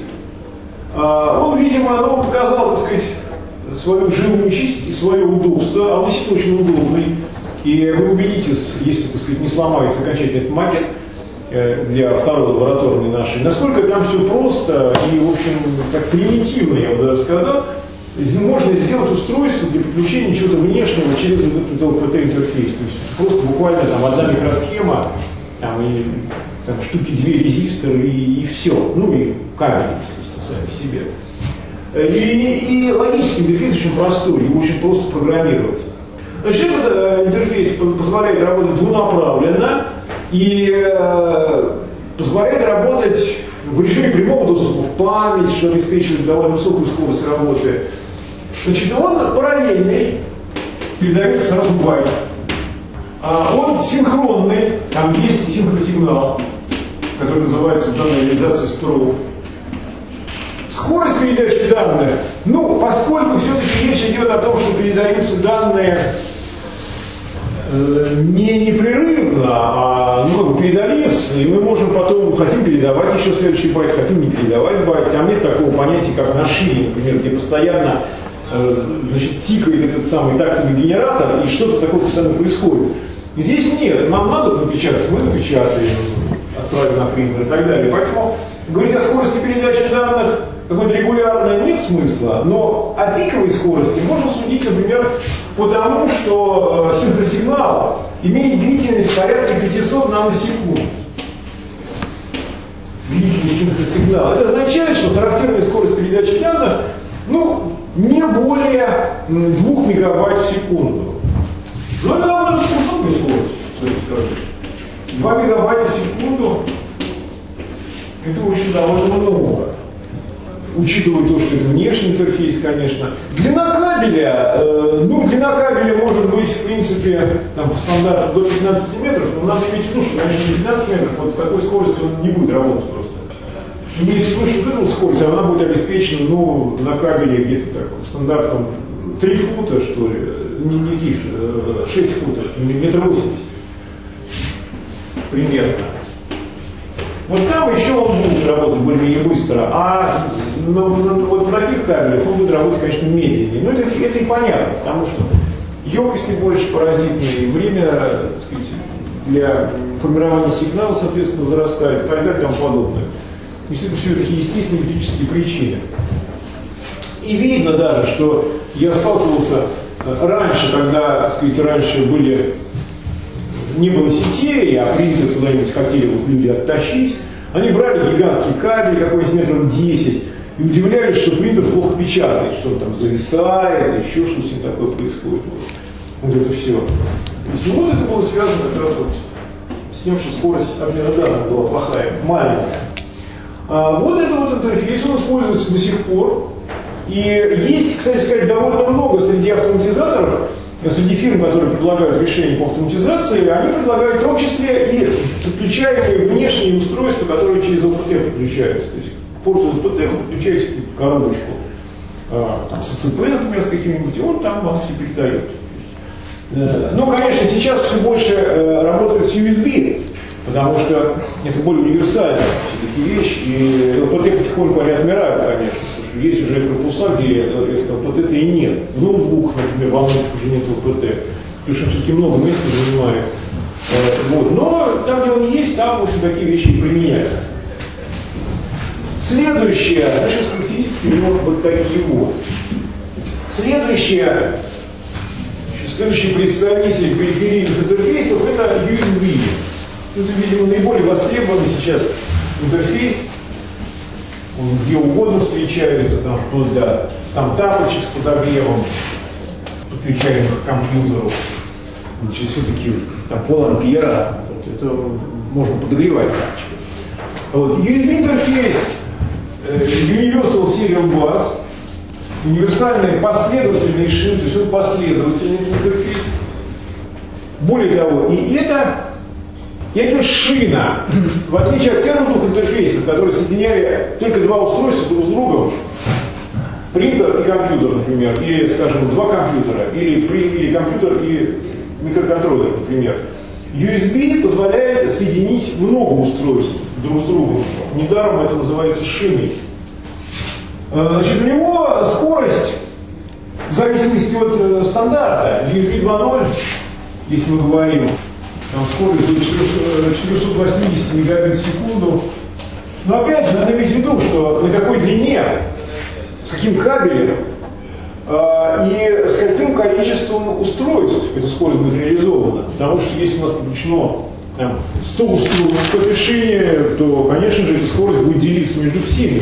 он, видимо, оно показал, так сказать, свою живучесть и свое удобство, а он действительно очень удобный. И вы убедитесь, если, так сказать, не сломается окончательно этот макет для второй лабораторной нашей, насколько там все просто и, в общем, так примитивно, я бы даже сказал, можно сделать устройство для подключения чего-то внешнего через этот эл пи ти-интерфейс. То есть просто буквально там одна микросхема, там, и, там штуки две резисторы и, и все. Ну и кабели, естественно, сами себе. И, и логический интерфейс очень простой, его очень просто программировать. Значит, этот интерфейс позволяет работать двунаправленно и э, позволяет работать в режиме прямого доступа в память, что обеспечивает довольно высокую скорость работы. Значит, он параллельный, передается сразу байт. А он синхронный, там есть синхросигнал, который называется в данной реализации строу. Скорость передачи данных, ну, поскольку все-таки речь идет о том, что передаются данные э, не непрерывно, а ну, как бы передались, и мы можем потом, хотим передавать еще следующий байт, хотим не передавать байт. Там нет такого понятия, как на шине, например, где постоянно э, значит, тикает этот самый тактовый генератор, и что-то такое постоянно происходит. И здесь нет, нам надо напечатать, мы напечатаем, отправим на принтер и так далее. Поэтому говорить о скорости передачи данных какой-то регулярной нет смысла, но о пиковой скорости можно судить, например, потому, что э, синхросигнал имеет длительность порядка пятисот наносекунд. Длительность синхросигнала. Это означает, что характерная скорость передачи данных ну, не более двух мегабайт в секунду. Но это довольно высокая скорость, кстати сказать. два мегабайта в секунду это очень довольно много. Учитывая то, что это внешний интерфейс, конечно. Длина кабеля, э, ну, длина кабеля может быть, в принципе, там, по стандарту до пятнадцати метров, но надо иметь в виду, что, конечно, пятнадцать метров, вот с такой скоростью он не будет работать просто. Имеется в виду, что вот эта скорость, она будет обеспечена, ну, на кабеле где-то так, стандартом три фута, что ли, не, не шесть футов, метр восемьдесят. Примерно. Вот там еще он будет работать более-менее быстро, а на, на, вот на таких кабелях он будет работать, конечно, медленнее. Но это, это и понятно, потому что емкости больше паразитные, и время, так сказать, для формирования сигнала, соответственно, возрастает и так далее и тому подобное. То есть это все такие естественные физические причины. И видно даже, что я сталкивался раньше, когда, так сказать, раньше были... не было сетей, а принтер куда-нибудь хотели вот люди оттащить, они брали гигантский кабель, какой-нибудь метров десять, и удивлялись, что принтер плохо печатает, что он там зависает, еще что-то с ним такое происходит. Вот, вот это все. То есть, ну, вот это было связано как раз вот с тем, что скорость обмена данных была плохая, маленькая. А вот этот вот интерфейс, он используется до сих пор. И есть, кстати сказать, довольно много среди автоматизаторов, среди фирм, которые предлагают решения по автоматизации, они предлагают в том числе и подключаемые внешние устройства, которые через эл пи ти подключаются. То есть к порту эл пи ти подключаете коробочку, там, с ЦП, например, с каким-нибудь, и он там вам все передает. Но, конечно, сейчас все больше работают с ю эс би, потому что это более универсальная все-таки вещь, и эл пи ти потихоньку они отмирают, конечно, потому что есть уже корпуса, где эл пи ти и нет. В ноутбуках, например, во многих уже нет эл пи ти, потому что все-таки много места занимает. Вот. Но там, где он есть, там все такие вещи и применяются. Следующее, наши характеристики у него вот такие вот. Следующее, следующий представитель периферийных интерфейсов это ю эс би. Это, видимо, наиболее востребованный сейчас интерфейс. Он где угодно встречается, там, вплоть до там, тапочек с подогревом, подключаемых к компьютеру. Значит, все-таки там пол-ампера, вот, это можно подогревать тапочки. Вот. ю эс би интерфейс Universal Serial Bus, универсальный последовательный шин, то есть он последовательный интерфейс. Более того, и это И эта шина, в отличие от первых интерфейсов, которые соединяли только два устройства друг с другом, принтер и компьютер, например, или, скажем, два компьютера, или, или компьютер и микроконтроллер, например, ю эс би позволяет соединить много устройств друг с другом. Недаром это называется шиной. Значит, у него скорость, в зависимости от стандарта, ю эс би два ноль, если мы говорим, там скорость до четырехсот восьмидесяти мегабит в секунду. Но опять же, надо иметь в виду, что на такой длине, с каким кабелем э, и с каким количеством устройств эта скорость будет реализована. Потому что если у нас подключено там, сто устройств по решине, то, конечно же, эта скорость будет делиться между всеми.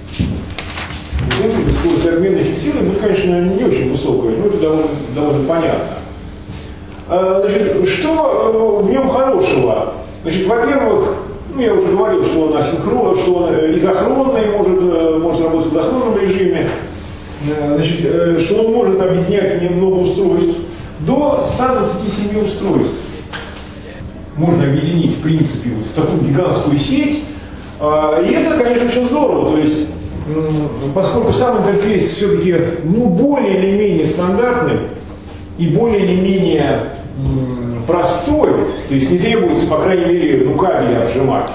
В принципе, скорость обмена эффективной будет, конечно, не очень высокая, но это довольно, довольно понятно. Значит, что в нем хорошего? Значит, во-первых, ну, я уже говорил, что он асинхрон, что он изохронный, может, может работать в изохронном режиме, значит, что он может объединять немного устройств, до ста двадцати семи устройств. Можно объединить, в принципе, вот в такую гигантскую сеть. И это, конечно, очень здорово. То есть поскольку сам интерфейс все-таки ну, более или менее стандартный и более или менее м, простой, то есть не требуется, по крайней мере, ну, кабели обжимать,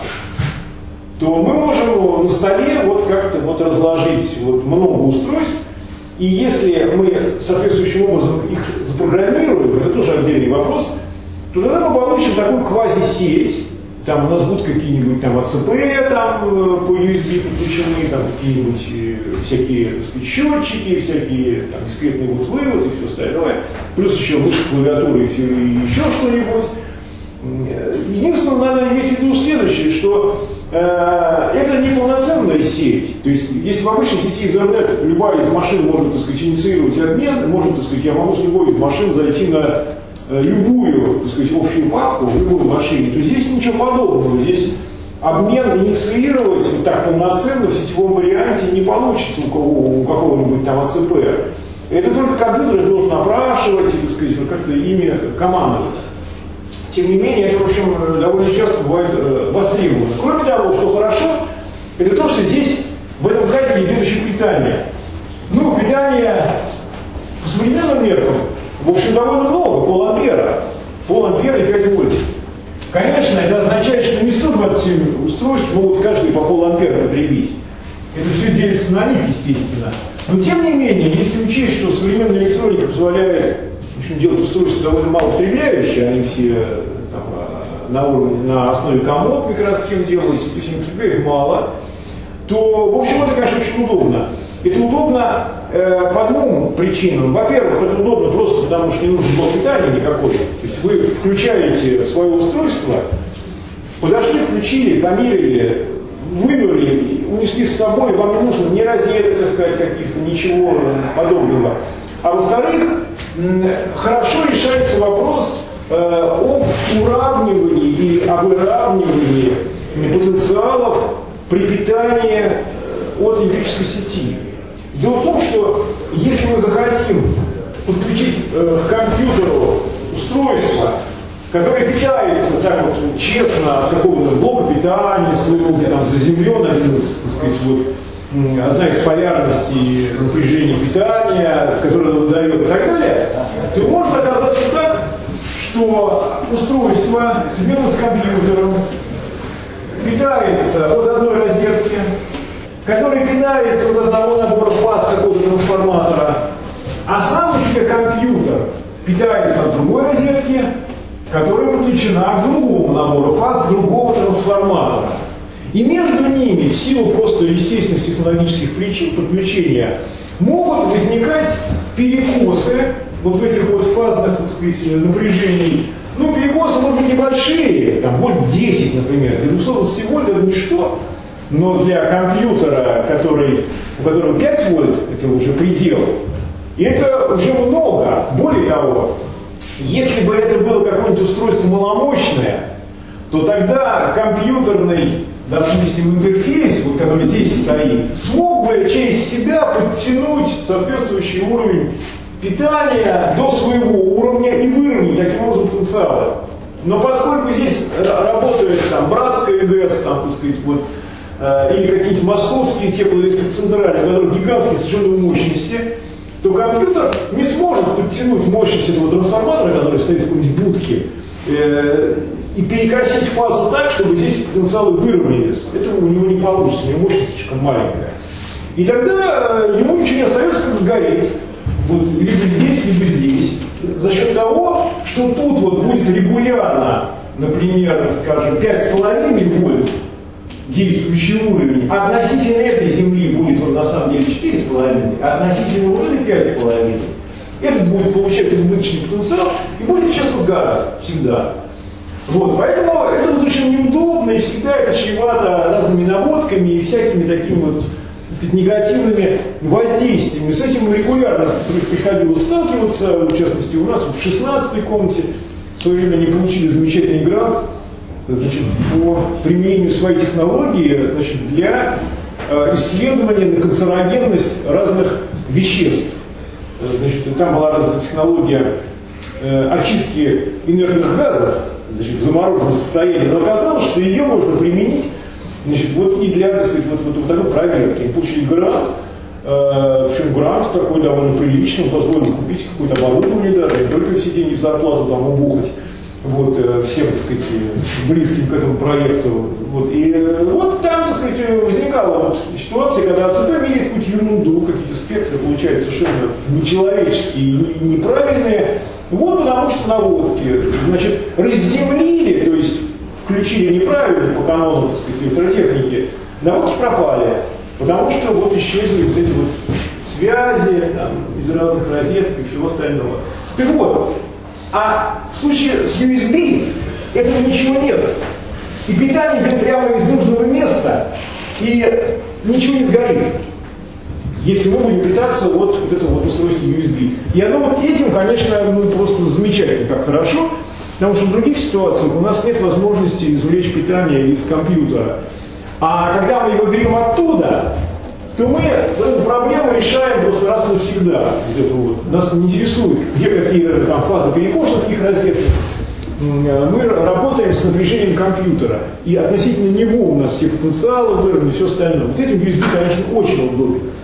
то мы можем на столе вот как-то вот разложить вот много устройств, и если мы соответствующим образом их запрограммируем, это тоже отдельный вопрос, то тогда мы получим такую квази-сеть. Там у нас будут какие-нибудь там эй си пи там, по ю эс би подключены, там какие-нибудь всякие, так сказать, счетчики, всякие там, дискретные выводы и все остальное. Плюс еще мышка, клавиатура и, все, и еще что-нибудь. Единственное, надо иметь в виду следующее, что э, это не полноценная сеть. То есть, если в обычной сети Ethernet любая из машин может, так сказать, инициировать обмен, может, так сказать, я могу с любой из машин зайти на любую, так сказать, общую папку в любой машине, то здесь ничего подобного. Здесь обмен инициировать вот так полноценно в сетевом варианте не получится у, кого, у какого-нибудь там эй си пи. Это только компьютер должен опрашивать и, так сказать, вот как-то ими командовать. Тем не менее, это, в общем, довольно часто бывает э, востребовано. Кроме того, что хорошо, это то, что здесь в этом кабеле идет еще питание. Ну, питание по современным меркам в общем, довольно много, пол-ампера. Пол-ампера и пять вольт. Конечно, это означает, что не сто двадцать семь устройств могут каждый по пол-ампера потребить. Это все делится на них, естественно. Но тем не менее, если учесть, что современная электроника позволяет в общем, делать устройства довольно мало потребляющие, они все там, на, уровне, на основе комод микросхем делаются, то есть они потребляют мало, то, в общем, это, конечно, очень удобно. Это удобно э, по двум причинам. Во-первых, это удобно просто потому, что не нужно блок питания никакой. То есть вы включаете свое устройство, подошли, включили, померили, вымерли, унесли с собой, вам не нужно ни розеток, так сказать, каких-то, ничего подобного. А во-вторых, хорошо решается вопрос э, об уравнивании и об выравнивании потенциалов при питании от электрической сети. Дело в том, что если мы захотим подключить э, к компьютеру устройство, которое питается так вот честно от какого-то блока питания, своего где там заземлен, один из, так сказать, вот, одна из полярностей напряжения питания, которое оно выдает и так далее, то может оказаться так, что устройство, соединенное с компьютером, питается от одной розетки, который питается от одного набора фаз какого-то трансформатора, а сам у себя компьютер питается от другой розетки, которая подключена к другому набору фаз другого трансформатора. И между ними, в силу просто естественных технологических причин подключения, могут возникать перекосы вот в этих вот фазных, так сказать, напряжений. Ну, перекосы могут быть небольшие, там, вольт десять, например, для двухсот вольт это ничто. Но для компьютера, который, у которого пять вольт, это уже предел. И это уже много. Более того, если бы это было какое-нибудь устройство маломощное, то тогда компьютерный, допустим, интерфейс, вот, который здесь стоит, смог бы через себя подтянуть соответствующий уровень питания до своего уровня и выровнять таким образом потенциалы. Но поскольку здесь работает там братская ЭДС, там, так сказать, вот, или какие-то московские теплоэлектроцентрали, у которых гигантские совершенно мощности, то компьютер не сможет подтянуть мощность этого трансформатора, который стоит в какой-нибудь будке, э, и перекосить фазу так, чтобы здесь потенциалы выровнялись. Это у него не получится, у него мощность слишком маленькая. И тогда э, ему ничего не остается, как сгореть. Вот, либо здесь, либо здесь. За счет того, что тут вот будет регулярно, например, скажем, пять с половиной вольт, действующий уровень, а относительно этой Земли будет он на самом деле четыре с половиной, а относительно вот этой пять с половиной, этот будет получать избыточный потенциал и будет честно сгорать всегда. Вот, поэтому это вот очень неудобно, и всегда это чревато разными наводками и всякими такими вот, так сказать, негативными воздействиями. С этим регулярно приходилось сталкиваться, в частности у нас в шестнадцатой комнате в свое время они получили замечательный грант, значит, по применению своей технологии, значит, для э, исследования на канцерогенность разных веществ. Значит, там была разная технология э, очистки инертных газов, значит, в замороженном состоянии, но оказалось, что ее можно применить, значит, вот и для, так сказать, вот, вот, вот такой проверки. Они получили грант, Э, причем грант такой довольно приличный, позволил купить какое-то оборудование даже, не только все деньги в зарплату там убухать. Вот, всем, так сказать, близким к этому проекту. Вот, и вот там, так сказать, возникала вот ситуация, когда АЦБ меряет какую-то ерунду, какие-то спектры получаются совершенно нечеловеческие и неправильные. Вот потому что наводки, значит, разземлили, то есть включили неправильно по канонам, так сказать, электротехники, наводки пропали, потому что вот исчезли вот эти вот связи там, из разных розеток и всего остального. Так вот, а в случае с ю эс би этого ничего нет. И питание идет прямо из нужного места, и ничего не сгорит, если мы будем питаться вот, вот этого вот устройства ю эс би. И оно вот этим, конечно, ну, просто замечательно, как хорошо, потому что в других ситуациях у нас нет возможности извлечь питание из компьютера. А когда мы его берем оттуда, то мы эту проблему решаем просто раз и навсегда. Вот это вот. Нас не интересует, где какие там фазы перекошены в каких розетках. Мы работаем с напряжением компьютера. И относительно него у нас все потенциалы выровнены, все остальное. Вот этим ю эс би, конечно, очень удобен.